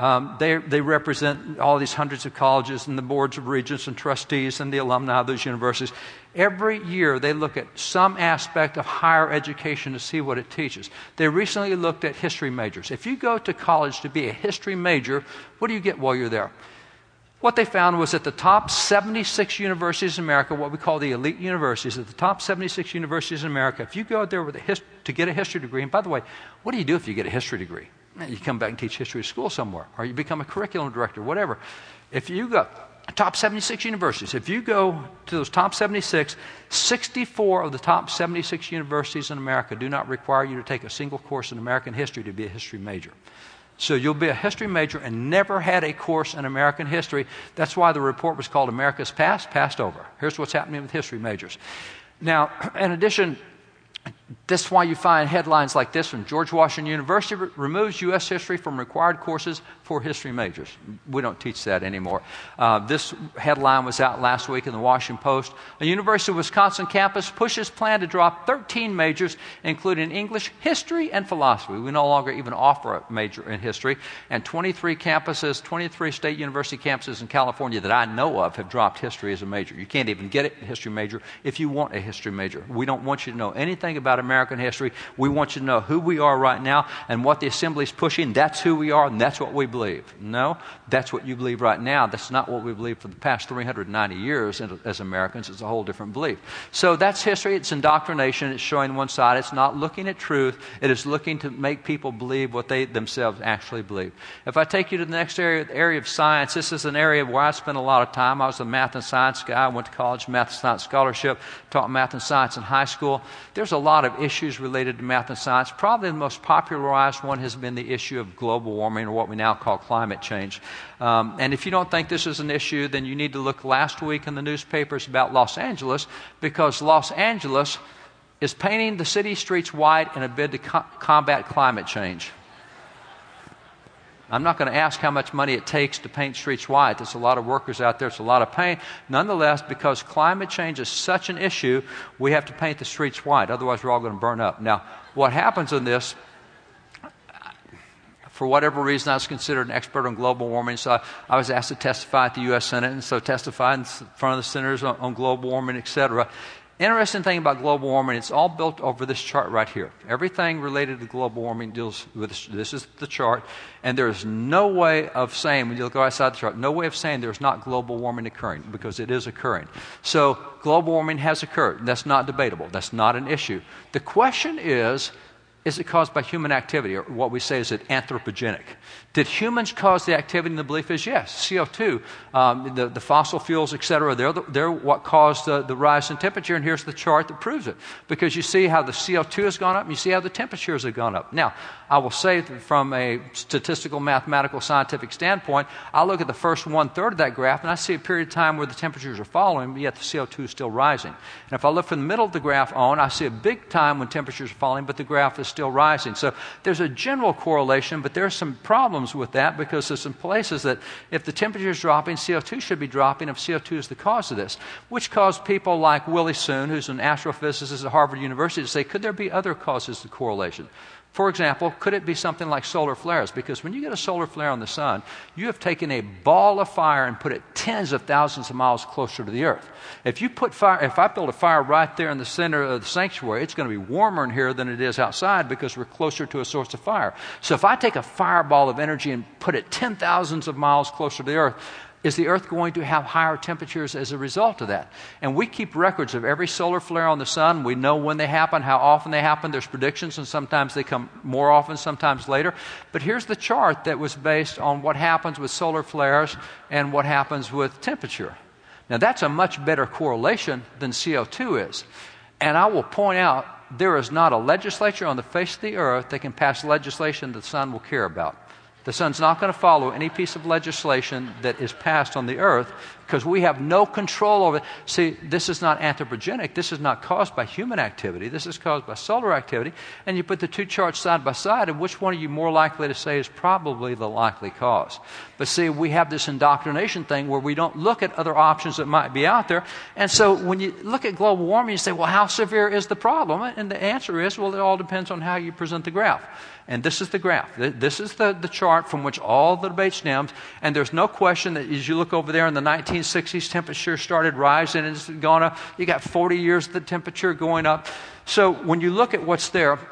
they represent all these hundreds of colleges and the boards of regents and trustees and the alumni of those universities. Every year they look at some aspect of higher education to see what it teaches. They recently looked at history majors. If you go to college to be a history major, what do you get while you're there? What they found was that the top 76 universities in America, what we call the elite universities, at the top 76 universities in America, if you go there with to get a history degree, and by the way, what do you do if you get a history degree? You come back and teach history at school somewhere, or you become a curriculum director, whatever. If you go top 76 universities, if you go to those top 76, 64 of the top 76 universities in America do not require you to take a single course in American history to be a history major. So you'll be a history major and never had a course in American history. That's why the report was called America's Past, Passed Over. Here's what's happening with history majors. Now, in addition, this is why you find headlines like this from George Washington University removes U.S. history from required courses for history majors. We don't teach that anymore. This headline was out last week in the Washington Post. A University of Wisconsin campus pushes plan to drop 13 majors, including English, history, and philosophy. We no longer even offer a major in history. And 23 state university campuses in California that I know of have dropped history as a major. You can't even get a history major if you want a history major. We don't want you to know anything about American history. We want you to know who we are right now and what the Assembly is pushing. That's who we are, and that's what we believe. No, that's what you believe right now. That's not what we believe for the past 390 years as Americans. It's a whole different belief. So that's history. It's indoctrination. It's showing one side. It's not looking at truth. It is looking to make people believe what they themselves actually believe. If I take you to the next area, the area of science, this is an area where I spent a lot of time. I was a math and science guy. I went to college, math and science scholarship, taught math and science in high school. There's a lot of issues related to math and science. Probably the most popularized one has been the issue of global warming, or what we now call climate change. And if you don't think this is an issue, then you need to look last week in the newspapers about Los Angeles, because Los Angeles is painting the city streets white in a bid to combat climate change. I'm not going to ask how much money it takes to paint streets white. There's a lot of workers out there. It's a lot of paint. Nonetheless, because climate change is such an issue, we have to paint the streets white. Otherwise, we're all going to burn up. Now, what happens in this, for whatever reason, I was considered an expert on global warming, so I was asked to testify at the U.S. Senate, and so testified in front of the senators on global warming, etc. Interesting thing about global warming, it's all built over this chart right here. Everything related to global warming deals with this is the chart, and there's no way of saying, when you look outside the chart, no way of saying there's not global warming occurring, because it is occurring. So global warming has occurred. That's not debatable. That's not an issue. The question is it caused by human activity, or what we say is it anthropogenic? Did humans cause the activity? And the belief is yes. CO2, the fossil fuels, etc., they're what caused the rise in temperature, and here's the chart that proves it. Because you see how the CO2 has gone up, and you see how the temperatures have gone up. Now, I will say that from a statistical, mathematical, scientific standpoint, I look at the first one-third of that graph, and I see a period of time where the temperatures are falling, but yet the CO2 is still rising. And if I look from the middle of the graph on, I see a big time when temperatures are falling, but the graph is still rising. So there's a general correlation, but there's some problems with that, because there's some places that if the temperature is dropping, CO2 should be dropping if CO2 is the cause of this, which caused people like Willie Soon, who's an astrophysicist at Harvard University, to say, could there be other causes to correlation? For example, could it be something like solar flares? Because when you get a solar flare on the sun, you have taken a ball of fire and put it tens of thousands of miles closer to the earth. If I build a fire right there in the center of the sanctuary, it's going to be warmer in here than it is outside, because we're closer to a source of fire. So if I take a fireball of energy and put it 10,000s of miles closer to the earth, is the earth going to have higher temperatures as a result of that? And we keep records of every solar flare on the sun. We know when they happen, how often they happen. There's predictions, and sometimes they come more often, sometimes later. But here's the chart that was based on what happens with solar flares and what happens with temperature. Now, that's a much better correlation than CO2 is. And I will point out, there is not a legislature on the face of the earth that can pass legislation that the sun will care about. The sun's not going to follow any piece of legislation that is passed on the earth, because we have no control over it. See, this is not anthropogenic. This is not caused by human activity. This is caused by solar activity. And you put the two charts side by side, and which one are you more likely to say is probably the likely cause? But see, we have this indoctrination thing where we don't look at other options that might be out there. And so when you look at global warming, you say, well, how severe is the problem? And the answer is, well, it all depends on how you present the graph. And this is the graph. This is the chart from which all the debate stems. And there's no question that as you look over there in the 1960s, temperature started rising and it's gone up. You got 40 years of the temperature going up. So when you look at what's there,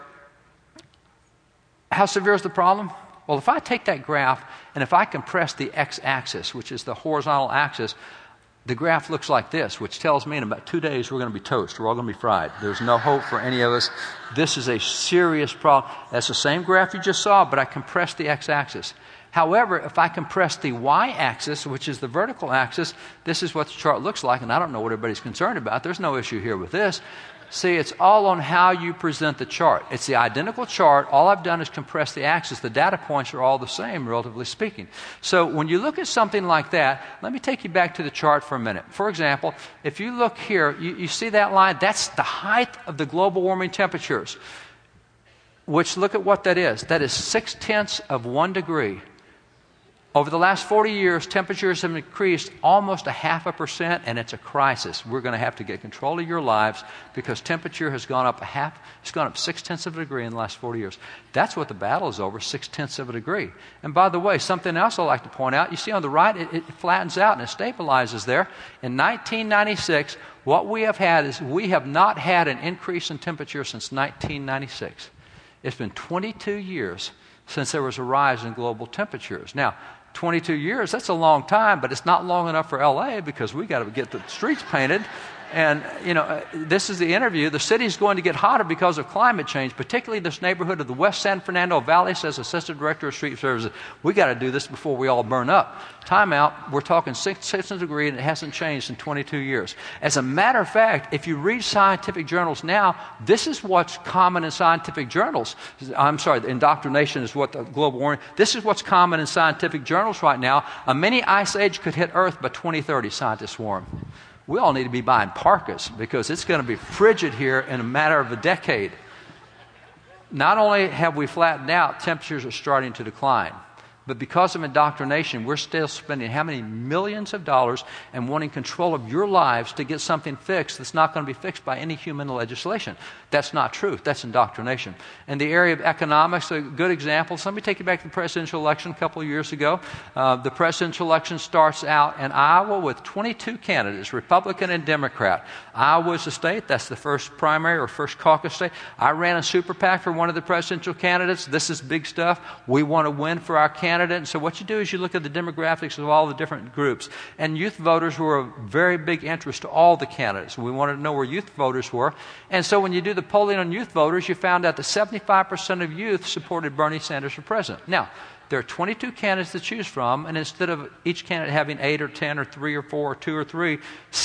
how severe is the problem? Well, if I take that graph and if I compress the x-axis, which is the horizontal axis, the graph looks like this, which tells me in about 2 days we're going to be toast. We're all going to be fried. There's no hope for any of us. This is a serious problem. That's the same graph you just saw, but I compressed the x-axis. However, if I compress the y-axis, which is the vertical axis, this is what the chart looks like, and I don't know what everybody's concerned about. There's no issue here with this. See, it's all on how you present the chart. It's the identical chart. All I've done is compress the axis. The data points are all the same, relatively speaking. So when you look at something like that, let me take you back to the chart for a minute. For example, if you look here, you see that line? That's the height of the global warming temperatures, which look at what that is. That is 0.6 of 1 degree. Over the last 40 years, temperatures have increased almost 0.5%, and it's a crisis. We're going to have to get control of your lives because temperature has gone up it's gone up 0.6 of a degree in the last 40 years. That's what the battle is over, 0.6 of a degree. And by the way, something else I'd like to point out, you see on the right, it flattens out and it stabilizes there. In 1996, what we have had is we have not had an increase in temperature since 1996. It's been 22 years since there was a rise in global temperatures. Now, 22 years, that's a long time, but it's not long enough for LA because we got to get the streets painted. And, this is the interview. The city's going to get hotter because of climate change, particularly this neighborhood of the West San Fernando Valley, says Assistant Director of Street Services. We got to do this before we all burn up. Time out. We're talking 6 degrees, and it hasn't changed in 22 years. As a matter of fact, if you read scientific journals now, this is what's common in scientific journals. I'm sorry, the indoctrination is what the global warming. This is what's common in scientific journals right now. A mini ice age could hit Earth by 2030, scientists warn. We all need to be buying parkas because it's going to be frigid here in a matter of a decade. Not only have we flattened out, temperatures are starting to decline. But because of indoctrination, we're still spending how many millions of dollars and wanting control of your lives to get something fixed that's not going to be fixed by any human legislation. That's not truth. That's indoctrination. In the area of economics, a good example, let me take you back to the presidential election a couple of years ago. The presidential election starts out in Iowa with 22 candidates, Republican and Democrat. Iowa is a state. That's the first primary or first caucus state. I ran a super PAC for one of the presidential candidates. This is big stuff. We want to win for our candidate. And so what you do is you look at the demographics of all the different groups. And youth voters were a very big interest to all the candidates. We wanted to know where youth voters were. And so when you do the polling on youth voters, you found out that 75% of youth supported Bernie Sanders for president. Now, there are 22 candidates to choose from, and instead of each candidate having 8 or 10 or 3 or 4 or 2 or 3,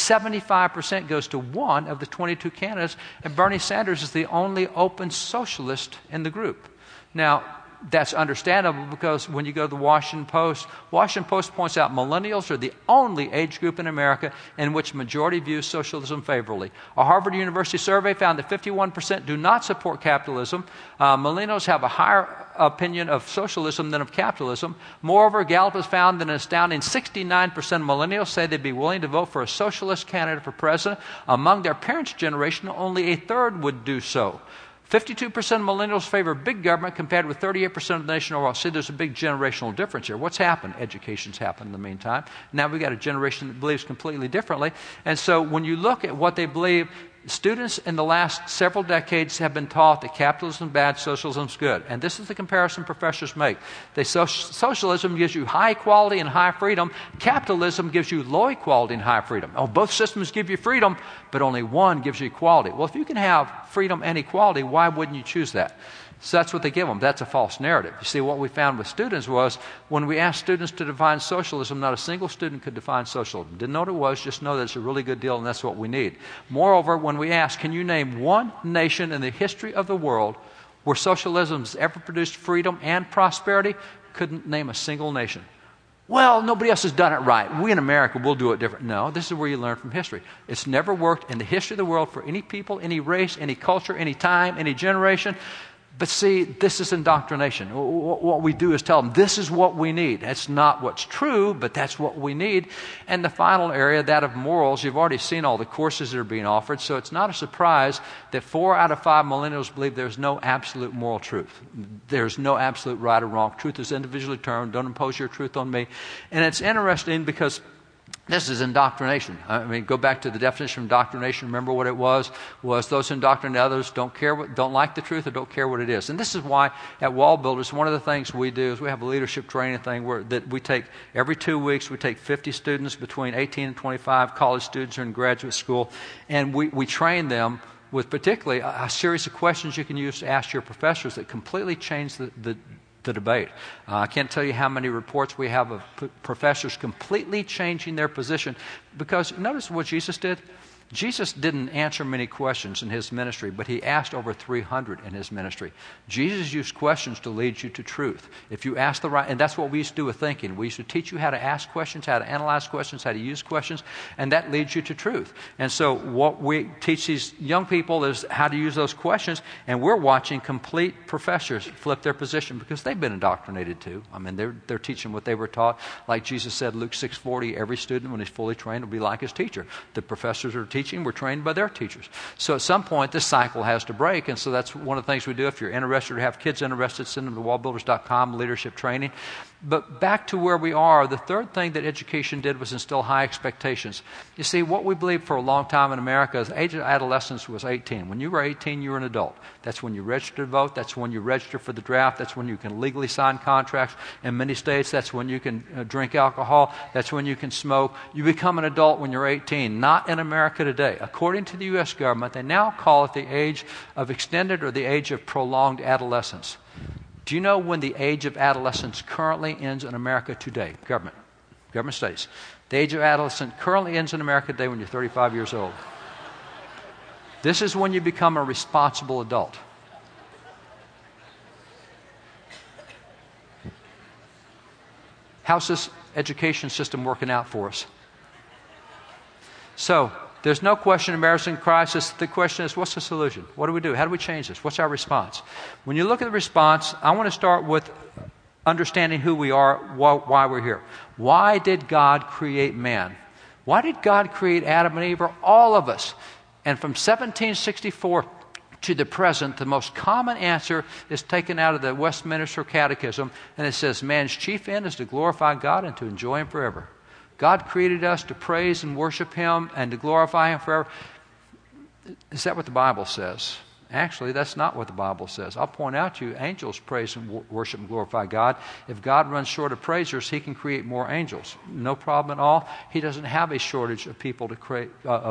75% goes to one of the 22 candidates, and Bernie Sanders is the only open socialist in the group. Now, that's understandable because when you go to the Washington Post points out millennials are the only age group in America in which majority views socialism favorably. A Harvard University survey found that 51% do not support capitalism. Millennials have a higher opinion of socialism than of capitalism. Moreover, Gallup has found that an astounding 69% of millennials say they'd be willing to vote for a socialist candidate for president. Among their parents' generation, only a third would do so. 52% of millennials favor big government compared with 38% of the nation overall. See, there's a big generational difference here. What's happened? Education's happened in the meantime. Now we've got a generation that believes completely differently. And so when you look at what they believe, students in the last several decades have been taught that capitalism is bad, socialism is good. And this is the comparison professors make. They say socialism gives you high equality and high freedom. Capitalism gives you low equality and high freedom. Oh, both systems give you freedom, but only one gives you equality. Well, if you can have freedom and equality, why wouldn't you choose that? So that's what they give them. That's a false narrative. You see, what we found with students was when we asked students to define socialism, not a single student could define socialism. Didn't know what it was, just know that it's a really good deal and that's what we need. Moreover, when we asked, can you name one nation in the history of the world where socialism has ever produced freedom and prosperity? Couldn't name a single nation. Well, nobody else has done it right. We in America will do it different. No, this is where you learn from history. It's never worked in the history of the world for any people, any race, any culture, any time, any generation. But see, this is indoctrination. What we do is tell them, this is what we need. That's not what's true, but that's what we need. And the final area, that of morals, you've already seen all the courses that are being offered, so it's not a surprise that 4 out of 5 millennials believe there's no absolute moral truth. There's no absolute right or wrong. Truth is individually determined. Don't impose your truth on me. And it's interesting because this is indoctrination. I mean, go back to the definition of indoctrination. Remember what it was those who indoctrinate others don't like the truth or don't care what it is. And this is why at Wall Builders, one of the things we do is we have a leadership training thing that we take every 2 weeks. We take 50 students between 18 and 25, college students who are in graduate school, and we train them with particularly a series of questions you can use to ask your professors that completely change the debate. I can't tell you how many reports we have of professors completely changing their position because notice what Jesus did. Jesus didn't answer many questions in his ministry, but he asked over 300 in his ministry. Jesus used questions to lead you to truth. If you ask the right, and that's what we used to do with thinking. We used to teach you how to ask questions, how to analyze questions, how to use questions, and that leads you to truth. And so what we teach these young people is how to use those questions, and we're watching complete professors flip their position because they've been indoctrinated too. I mean, they're teaching what they were taught. Like Jesus said, Luke 6:40, every student, when he's fully trained, will be like his teacher. The professors are teaching were trained by their teachers. So at some point, this cycle has to break, and so that's one of the things we do. If you're interested or have kids interested, send them to wallbuilders.com, leadership training. But back to where we are, the third thing that education did was instill high expectations. You see, what we believed for a long time in America is the age of adolescence was 18. When you were 18, you were an adult. That's when you registered to vote. That's when you register for the draft. That's when you can legally sign contracts. In many states, that's when you can drink alcohol. That's when you can smoke. You become an adult when you're 18. Not in America today. According to the U.S. government, they now call it the age of extended or the age of prolonged adolescence. Do you know when the age of adolescence currently ends in America today? Government studies. The age of adolescence currently ends in America today when you're 35 years old. This is when you become a responsible adult. How's this education system working out for us? So, there's no question America's in crisis. The question is, what's the solution? What do we do? How do we change this? What's our response? When you look at the response, I want to start with understanding who we are, why we're here. Why did God create man? Why did God create Adam and Eve, or all of us? And from 1764 to the present, the most common answer is taken out of the Westminster Catechism, and it says, man's chief end is to glorify God and to enjoy Him forever. God created us to praise and worship Him and to glorify Him forever. Is that what the Bible says? Actually, that's not what the Bible says. I'll point out to you, angels praise and worship and glorify God. If God runs short of praisers, He can create more angels. No problem at all. He doesn't have a shortage of people to create,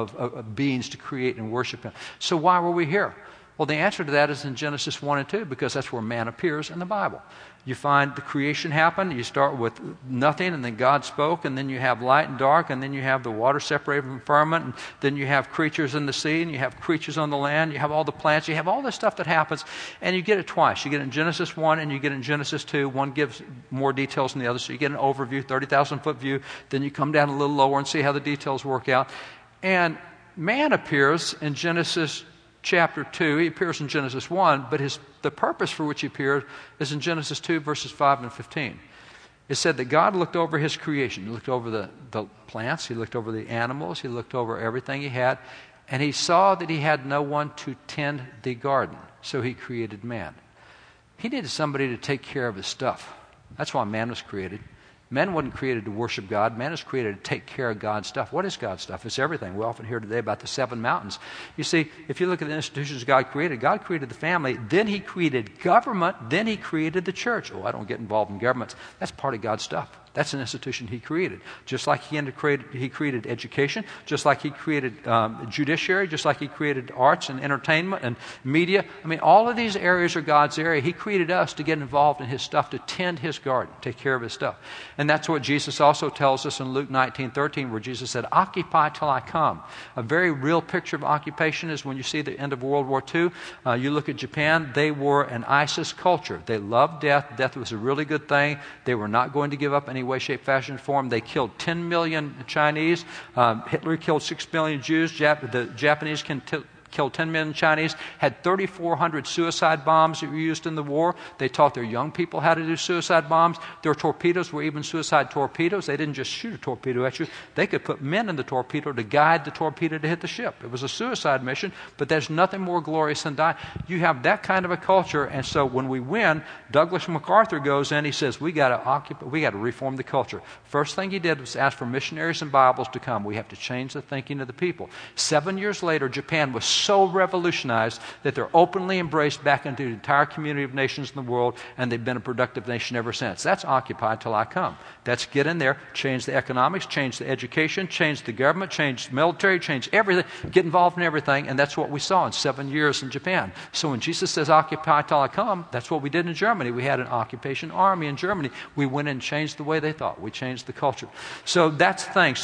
of beings to create and worship Him. So why were we here? Well, the answer to that is in Genesis 1 and 2, because that's where man appears in the Bible. You find the creation happened. You start with nothing, and then God spoke, and then you have light and dark, and then you have the water separated from firmament, and then you have creatures in the sea, and you have creatures on the land, you have all the plants, you have all this stuff that happens, and you get it twice. You get it in Genesis 1, and you get it in Genesis 2. One gives more details than the other, so you get an overview, 30,000-foot view. Then you come down a little lower and see how the details work out. And man appears in Genesis chapter 2, he appears in Genesis 1, but the purpose for which he appeared is in Genesis 2, verses 5 and 15. It said that God looked over His creation. He looked over the plants, He looked over the animals, He looked over everything He had, and He saw that He had no one to tend the garden, so He created man. He needed somebody to take care of his stuff. That's why man was created. Man wasn't created to worship God. Man is created to take care of God's stuff. What is God's stuff? It's everything. We often hear today about the 7 mountains. You see, if you look at the institutions God created the family, then He created government, then He created the church. Oh, I don't get involved in governments. That's part of God's stuff. That's an institution He created. Just like He created education, just like He created judiciary, just like He created arts and entertainment and media. I mean, all of these areas are God's area. He created us to get involved in His stuff, to tend His garden, take care of His stuff. And that's what Jesus also tells us in Luke 19:13, where Jesus said, occupy till I come. A very real picture of occupation is when you see the end of World War II. You look at Japan, they were an ISIS culture. They loved death. Death was a really good thing. They were not going to give up any way, shape, fashion, form. They killed 10 million Chinese. Hitler killed 6 million Jews. The Japanese killed 10 million Chinese, had 3,400 suicide bombs that were used in the war. They taught their young people how to do suicide bombs. Their torpedoes were even suicide torpedoes. They didn't just shoot a torpedo at you. They could put men in the torpedo to guide the torpedo to hit the ship. It was a suicide mission, but there's nothing more glorious than dying. You have that kind of a culture, and so when we win, Douglas MacArthur goes in, he says, we got to reform the culture. First thing he did was ask for missionaries and Bibles to come. We have to change the thinking of the people. 7 years later, Japan was so revolutionized that they're openly embraced back into the entire community of nations in the world, and they've been a productive nation ever since. That's occupy till I come. That's get in there, change the economics, change the education, change the government, change the military, change everything, get involved in everything, and that's what we saw in 7 years in Japan. So when Jesus says occupy till I come, that's what we did in Germany. We had an occupation army in Germany. We went and changed the way they thought. We changed the culture. So that's the thing. So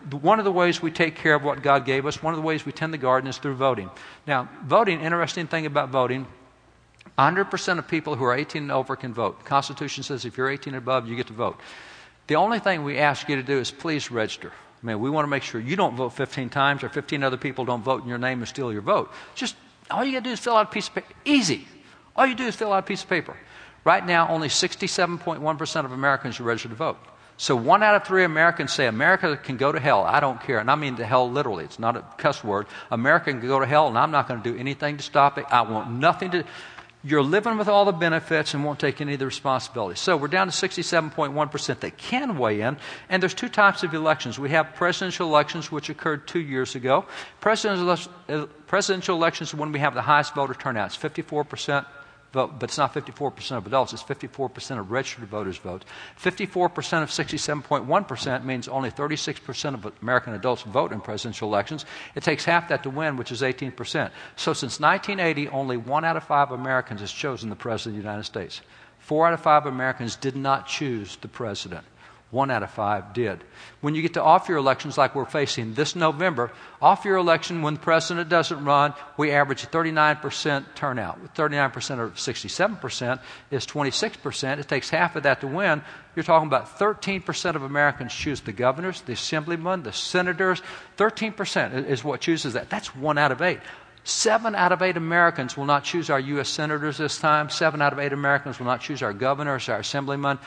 one of the ways we take care of what God gave us, one of the ways we tend the garden is through voting. Now, voting, interesting thing about voting, 100% of people who are 18 and over can vote. The Constitution says if you're 18 and above, you get to vote. The only thing we ask you to do is please register. I mean, we want to make sure you don't vote 15 times or 15 other people don't vote in your name and steal your vote. Just all you got to do is fill out a piece of paper. Easy. All you do is fill out a piece of paper. Right now, only 67.1% of Americans are registered to vote. So 1 out of 3 Americans say America can go to hell. I don't care. And I mean to hell literally. It's not a cuss word. America can go to hell, and I'm not going to do anything to stop it. I want nothing to... You're living with all the benefits and won't take any of the responsibility. So we're down to 67.1% that can weigh in. And there's 2 types of elections. We have presidential elections, which occurred 2 years ago. Presidential elections is when we have the highest voter turnout. It's 54% vote, but it's not 54% of adults. It's 54% of registered voters vote. 54% of 67.1% means only 36% of American adults vote in presidential elections. It takes half that to win, which is 18%. So since 1980, only 1 out of 5 Americans has chosen the President of the United States. 4 out of 5 Americans did not choose the President. 1 out of 5 did. When you get to off-year elections like we're facing this November, off-year election when the president doesn't run, we average 39% turnout. 39% or 67% is 26%. It takes half of that to win. You're talking about 13% of Americans choose the governors, the assemblymen, the senators. 13% is what chooses that. That's 1 out of 8. 7 out of 8 Americans will not choose our U.S. senators this time. 7 out of 8 Americans will not choose our governors, our assemblymen.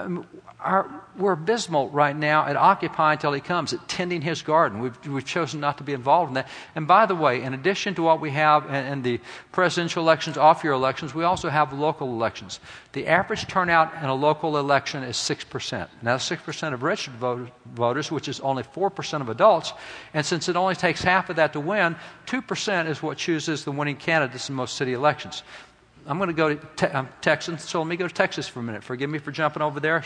We're abysmal right now at Occupy Until He Comes, at tending His garden. We've chosen not to be involved in that. And by the way, in addition to what we have in the presidential elections, off-year elections, we also have local elections. The average turnout in a local election is 6%. Now, 6% of registered voters, which is only 4% of adults. And since it only takes half of that to win, 2% is what chooses the winning candidates in most city elections. I'm going to go to Texas, so let me go to Texas for a minute. Forgive me for jumping over there.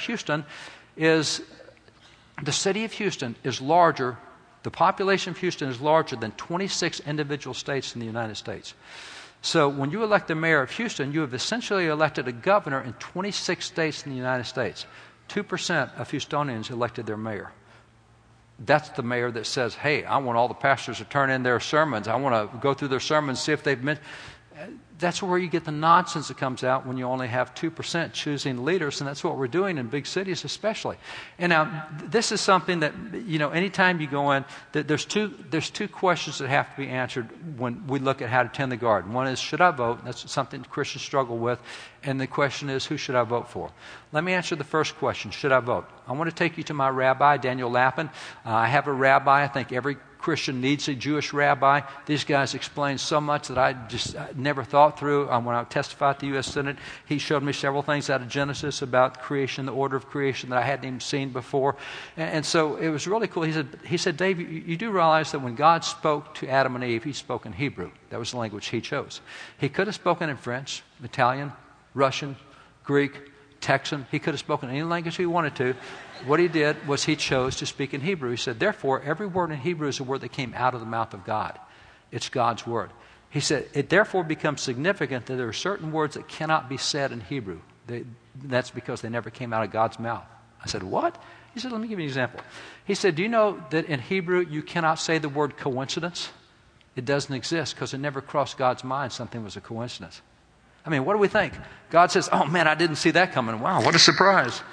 The city of Houston is larger, the population of Houston is larger than 26 individual states in the United States. So when you elect the mayor of Houston, you have essentially elected a governor in 26 states in the United States. 2% of Houstonians elected their mayor. That's the mayor that says, hey, I want all the pastors to turn in their sermons. I want to go through their sermons, see if they've mentioned... That's where you get the nonsense that comes out when you only have 2% choosing leaders, and that's what we're doing in big cities especially. And now, this is something that, anytime you go in, there's two questions that have to be answered when we look at how to tend the garden. One is, should I vote? That's something Christians struggle with. And the question is, who should I vote for? Let me answer the first question, should I vote? I want to take you to my rabbi, Daniel Lapin. I have a rabbi. I think every Christian needs a Jewish rabbi. These guys explain so much that I never thought through. When I testified at the U.S. Senate, he showed me several things out of Genesis about creation, the order of creation that I hadn't even seen before. And so it was really cool. He said, Dave, you do realize that when God spoke to Adam and Eve, He spoke in Hebrew. That was the language He chose. He could have spoken in French, Italian, Russian, Greek, Texan. He could have spoken any language he wanted to. What He did was He chose to speak in Hebrew. He said, therefore, every word in Hebrew is a word that came out of the mouth of God. It's God's word. He said, it therefore becomes significant that there are certain words that cannot be said in Hebrew. That's because they never came out of God's mouth. I said, what? He said, let me give you an example. He said, do you know that in Hebrew you cannot say the word coincidence? It doesn't exist because it never crossed God's mind something was a coincidence. I mean, what do we think? God says, oh man, I didn't see that coming. Wow, what a surprise.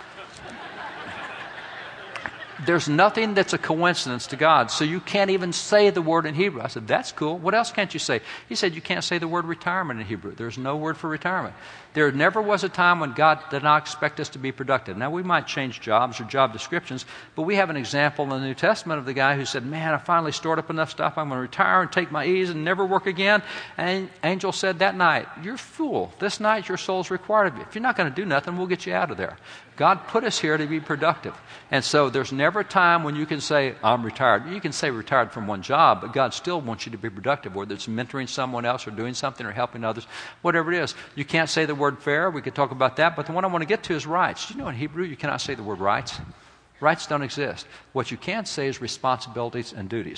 There's nothing that's a coincidence to God, so you can't even say the word in Hebrew. I said, that's cool. What else can't you say? He said, you can't say the word retirement in Hebrew. There's no word for retirement. There never was a time when God did not expect us to be productive. Now, we might change jobs or job descriptions, but we have an example in the New Testament of the guy who said, man, I finally stored up enough stuff. I'm going to retire and take my ease and never work again. And angel said that night, you're a fool. This night your soul's required of you. If you're not going to do nothing, we'll get you out of there. God put us here to be productive. And so there's never a time when you can say, I'm retired. You can say retired from one job, but God still wants you to be productive, whether it's mentoring someone else or doing something or helping others, whatever it is. You can't say the word fair. We could talk about that. But the one I want to get to is rights. Do you know in Hebrew you cannot say the word rights? Rights don't exist. What you can say is responsibilities and duties.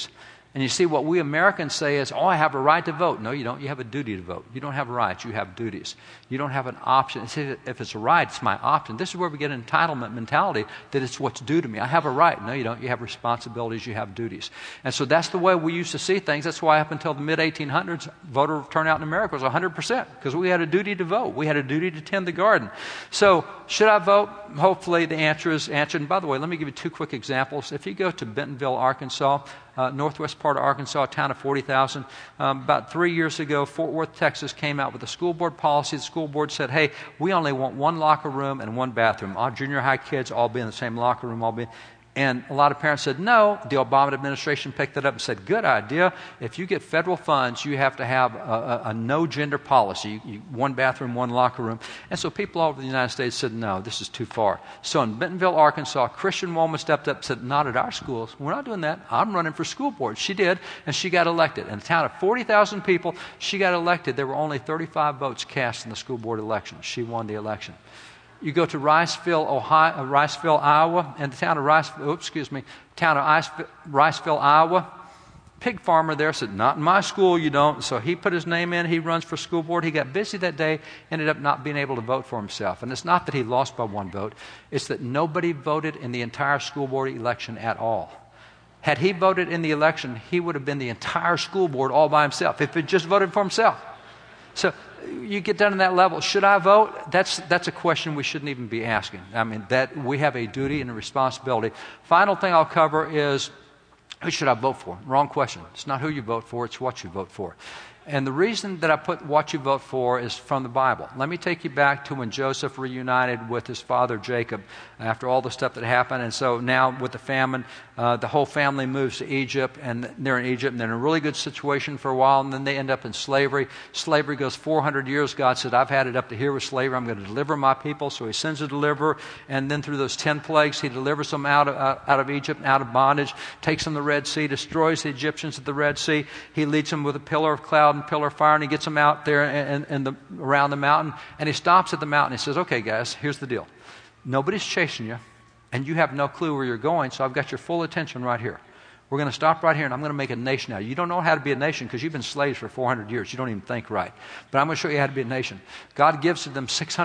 And you see, what we Americans say is, oh, I have a right to vote. No, you don't. You have a duty to vote. You don't have rights. You have duties. You don't have an option. If it's a right, it's my option. This is where we get an entitlement mentality that it's what's due to me. I have a right. No, you don't. You have responsibilities. You have duties. And so that's the way we used to see things. That's why up until the mid-1800s, voter turnout in America was 100% because we had a duty to vote. We had a duty to tend the garden. So should I vote? Hopefully the answer is answered. And by the way, let me give you two quick examples. If you go to Bentonville, Arkansas, northwest part of Arkansas, a town of 40,000. About 3 years ago, Fort Worth, Texas came out with a school board policy. The school board said, hey, we only want one locker room and one bathroom. Our junior high kids all be in the same locker room, And a lot of parents said no. The Obama administration picked it up and said, good idea. If you get federal funds, you have to have a no-gender policy, one bathroom, one locker room. And so people all over the United States said, no, this is too far. So in Bentonville, Arkansas, a Christian woman stepped up and said, not at our schools. We're not doing that. I'm running for school board. She did, and she got elected. In a town of 40,000 people, she got elected. There were only 35 votes cast in the school board election. She won the election. You go to Riceville, Iowa, and the town of Riceville, Iowa. Pig farmer there said, not in my school, you don't. So he put his name in. He runs for school board. He got busy that day, ended up not being able to vote for himself. And it's not that he lost by one vote. It's that nobody voted in the entire school board election at all. Had he voted in the election, he would have been the entire school board all by himself if he just voted for himself. So you get down to that level. Should I vote? That's a question we shouldn't even be asking. I mean, that we have a duty and a responsibility. Final thing I'll cover is, who should I vote for? Wrong question. It's not who you vote for, it's what you vote for. And the reason that I put what you vote for is from the Bible. Let me take you back to when Joseph reunited with his father Jacob after all the stuff that happened. And so now with the famine, the whole family moves to Egypt, and they're in Egypt, and they're in a really good situation for a while, and then they end up in slavery. Slavery goes 400 years. God said, I've had it up to here with slavery. I'm going to deliver my people. So he sends a deliverer, and then through those 10 plagues, he delivers them out of Egypt, out of bondage, takes them to the Red Sea, destroys the Egyptians at the Red Sea. He leads them with a pillar of cloud and pillar of fire, and he gets them out there around the mountain, and he stops at the mountain. He says, okay, guys, here's the deal. Nobody's chasing you, and you have no clue where you're going, so I've got your full attention right here. We're going to stop right here, and I'm going to make a nation out of you. You don't know how to be a nation because you've been slaves for 400 years. You don't even think right. But I'm going to show you how to be a nation. God gives to them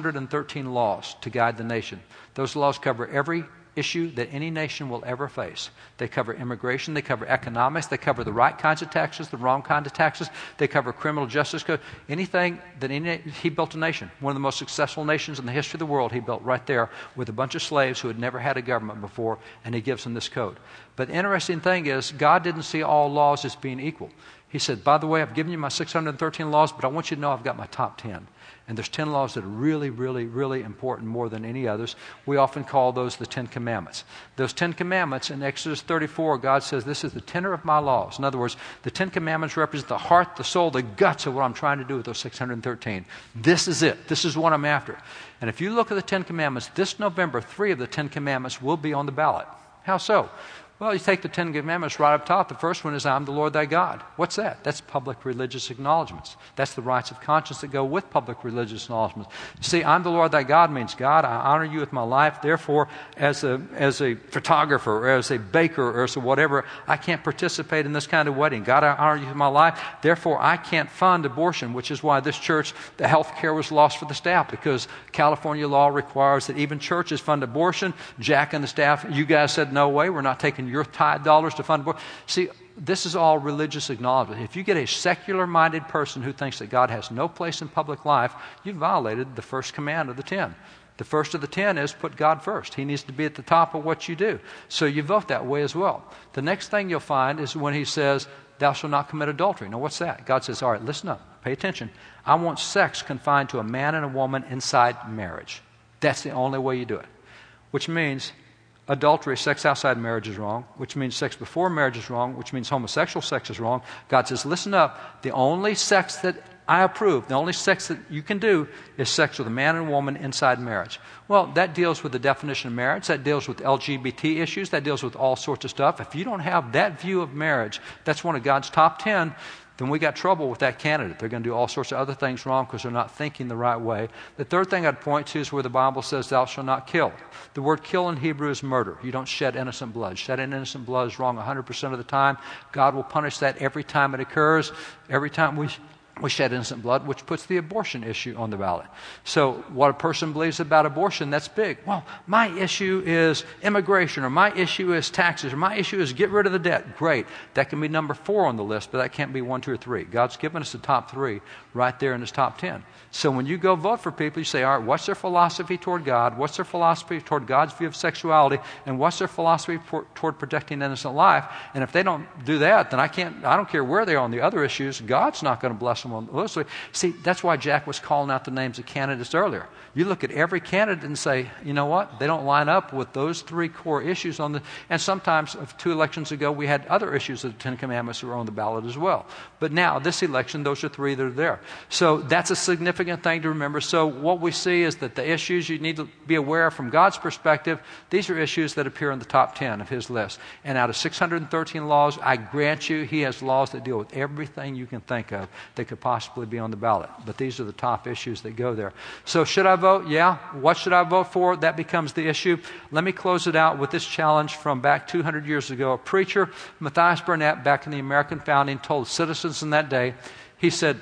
613 laws to guide the nation. Those laws cover every issue that any nation will ever face. They cover immigration, they cover economics, they cover the right kinds of taxes, the wrong kinds of taxes, they cover criminal justice code, anything that he built a nation. One of the most successful nations in the history of the world he built right there with a bunch of slaves who had never had a government before, and he gives them this code. But the interesting thing is, God didn't see all laws as being equal. He said, by the way, I've given you my 613 laws, but I want you to know I've got my top 10. And there's 10 laws that are really, really, really important more than any others. We often call those the 10 Commandments. Those 10 Commandments, in Exodus 34, God says, this is the tenor of my laws. In other words, the 10 Commandments represent the heart, the soul, the guts of what I'm trying to do with those 613. This is it. This is what I'm after. And if you look at the 10 Commandments, this November, 3 of the 10 Commandments will be on the ballot. How so? Well, you take the 10 Commandments right up top. The first one is, I'm the Lord thy God. What's that? That's public religious acknowledgments. That's the rights of conscience that go with public religious acknowledgments. See, I'm the Lord thy God means, God, I honor you with my life. Therefore, as a photographer or as a baker or as a whatever, I can't participate in this kind of wedding. God, I honor you with my life. Therefore, I can't fund abortion, which is why this church, the health care was lost for the staff, because California law requires that even churches fund abortion. Jack and the staff, you guys said, no way, we're not taking your tithe dollars to fund abortion. See, this is all religious acknowledgement. If you get a secular-minded person who thinks that God has no place in public life, you've violated the first command of the 10. The first of the 10 is put God first. He needs to be at the top of what you do. So you vote that way as well. The next thing you'll find is when he says, thou shalt not commit adultery. Now what's that? God says, all right, listen up, pay attention. I want sex confined to a man and a woman inside marriage. That's the only way you do it. Which means adultery, sex outside marriage is wrong, which means sex before marriage is wrong, which means homosexual sex is wrong. God says, listen up, the only sex that I approve, the only sex that you can do is sex with a man and a woman inside marriage. Well, that deals with the definition of marriage, that deals with LGBT issues, that deals with all sorts of stuff. If you don't have that view of marriage, that's one of God's top 10, then we got trouble with that candidate. They're going to do all sorts of other things wrong because they're not thinking the right way. The third thing I'd point to is where the Bible says, thou shalt not kill. The word kill in Hebrew is murder. You don't shed innocent blood. Shedding innocent blood is wrong 100% of the time. God will punish that every time it occurs. Every time we shed innocent blood, which puts the abortion issue on the ballot. So what a person believes about abortion, that's big. Well, my issue is immigration, or my issue is taxes, or my issue is get rid of the debt. Great. That can be number 4 on the list, but that can't be 1, 2, or 3. God's given us the top 3 right there in his top 10. So when you go vote for people, you say, all right, what's their philosophy toward God? What's their philosophy toward God's view of sexuality? And what's their philosophy toward protecting innocent life? And if they don't do that, then I don't care where they are on the other issues. God's not going to bless them on those. See, that's why Jack was calling out the names of candidates earlier. You look at every candidate and say, you know what? They don't line up with those 3 core issues on the, and sometimes 2 elections ago, we had other issues of the 10 Commandments that were on the ballot as well. But now, this election, those are 3 that are there. So that's a significant thing to remember. So what we see is that the issues you need to be aware of from God's perspective, these are issues that appear in the top 10 of his list. And out of 613 laws, I grant you, he has laws that deal with everything you can think of that could possibly be on the ballot. But these are the top issues that go there. So should I vote? Yeah. What should I vote for? That becomes the issue. Let me close it out with this challenge from back 200 years ago. A preacher, Matthias Burnett, back in the American founding, told citizens in that day, he said,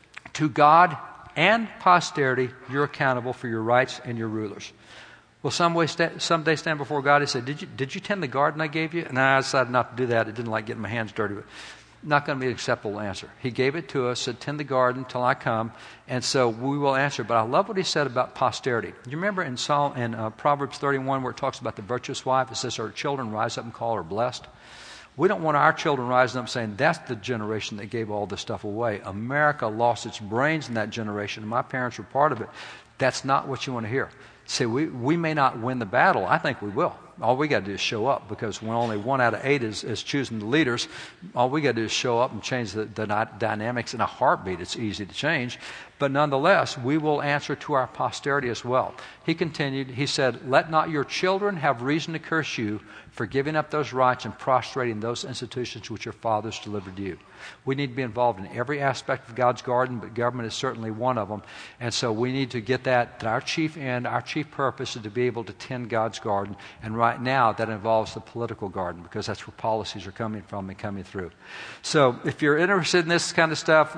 to God and posterity, you're accountable for your rights and your rulers. Well, someday stand before God and say, did you tend the garden I gave you? And I decided not to do that. I didn't like getting my hands dirty. But not going to be an acceptable answer. He gave it to us, said, tend the garden till I come. And so we will answer. But I love what he said about posterity. You remember in Proverbs 31 where it talks about the virtuous wife? It says her children rise up and call her blessed. We don't want our children rising up saying, that's the generation that gave all this stuff away. America lost its brains in that generation, and my parents were part of it. That's not what you want to hear. See, we may not win the battle. I think we will. All we got to do is show up, because when only 1 out of 8 is choosing the leaders, all we got to do is show up and change the dynamics in a heartbeat. It's easy to change. But nonetheless, we will answer to our posterity as well. He continued, he said, let not your children have reason to curse you for giving up those rights and prostrating those institutions which your fathers delivered to you. We need to be involved in every aspect of God's garden, but government is certainly one of them. And so we need to get that our chief end, our chief purpose is to be able to tend God's garden. And right now that involves the political garden, because that's where policies are coming from and coming through. So if you're interested in this kind of stuff,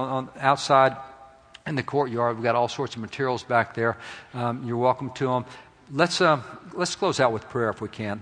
outside in the courtyard, we've got all sorts of materials back there. You're welcome to them. Let's close out with prayer if we can.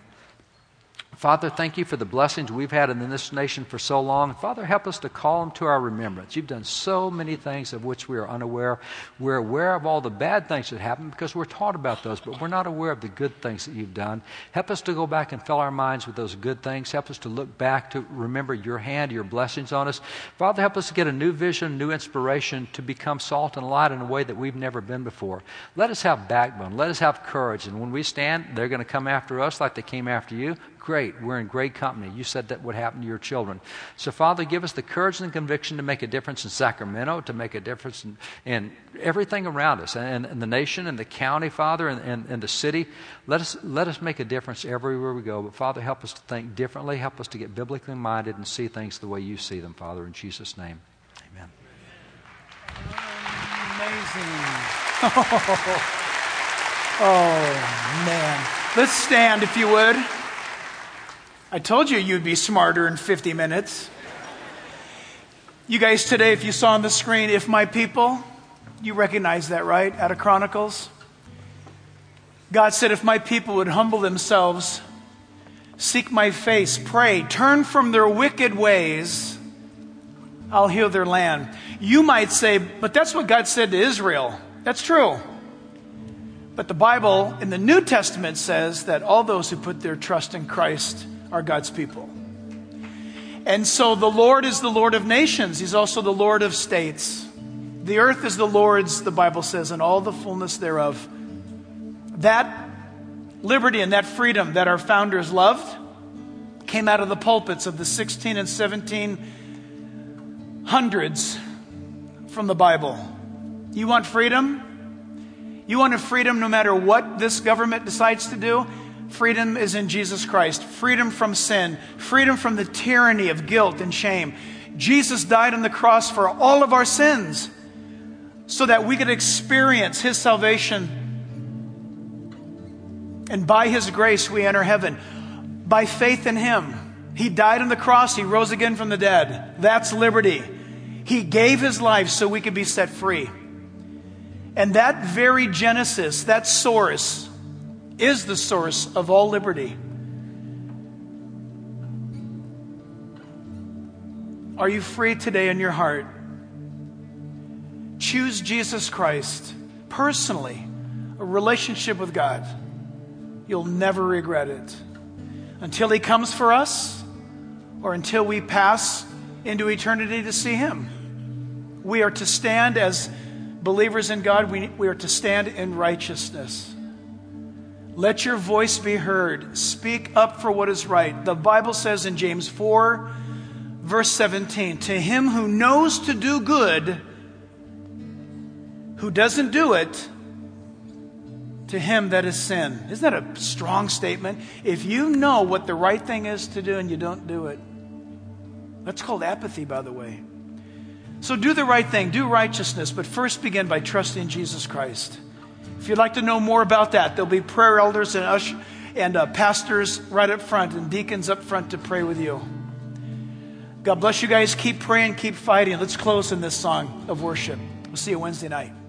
Father, thank you for the blessings we've had in this nation for so long. Father, help us to call them to our remembrance. You've done so many things of which we are unaware. We're aware of all the bad things that happen because we're taught about those, but we're not aware of the good things that you've done. Help us to go back and fill our minds with those good things. Help us to look back to remember your hand, your blessings on us. Father, help us to get a new vision, new inspiration to become salt and light in a way that we've never been before. Let us have backbone. Let us have courage. And when we stand, they're going to come after us like they came after you. Great. We're in great company. You said that would happen to your children. So, Father, give us the courage and conviction to make a difference in Sacramento, to make a difference in everything around us, and the nation, and the county, Father, and the city. Let us make a difference everywhere we go. But, Father, help us to think differently. Help us to get biblically minded and see things the way you see them, Father, in Jesus' name. Amen. Amazing. Oh, man. Let's stand, if you would. I told you you'd be smarter in 50 minutes. You guys today, if you saw on the screen, if my people, you recognize that, right? Out of Chronicles. God said, if my people would humble themselves, seek my face, pray, turn from their wicked ways, I'll heal their land. You might say, but that's what God said to Israel. That's true. But the Bible in the New Testament says that all those who put their trust in Christ are God's people. And so the Lord is the Lord of nations. He's also the Lord of states. The earth is the Lord's, the Bible says, and all the fullness thereof. That liberty and that freedom that our founders loved came out of the pulpits of the 16 and 1700s from the Bible. You want freedom? You want a freedom no matter what this government decides to do? Freedom is in Jesus Christ. Freedom from sin. Freedom from the tyranny of guilt and shame. Jesus died on the cross for all of our sins so that we could experience His salvation. And by His grace, we enter heaven. By faith in Him. He died on the cross. He rose again from the dead. That's liberty. He gave His life so we could be set free. And that very Genesis, that source, is the source of all liberty. Are you free today in your heart? Choose Jesus Christ personally, a relationship with God. You'll never regret it. Until He comes for us, or until we pass into eternity to see Him. We are to stand as believers in God. We are to stand in righteousness. Let your voice be heard. Speak up for what is right. The Bible says in James 4, verse 17, to him who knows to do good, who doesn't do it, to him that is sin. Isn't that a strong statement? If you know what the right thing is to do and you don't do it, that's called apathy, by the way. So do the right thing, do righteousness, but first begin by trusting Jesus Christ. If you'd like to know more about that, there'll be prayer elders and pastors right up front and deacons up front to pray with you. God bless you guys. Keep praying, keep fighting. Let's close in this song of worship. We'll see you Wednesday night.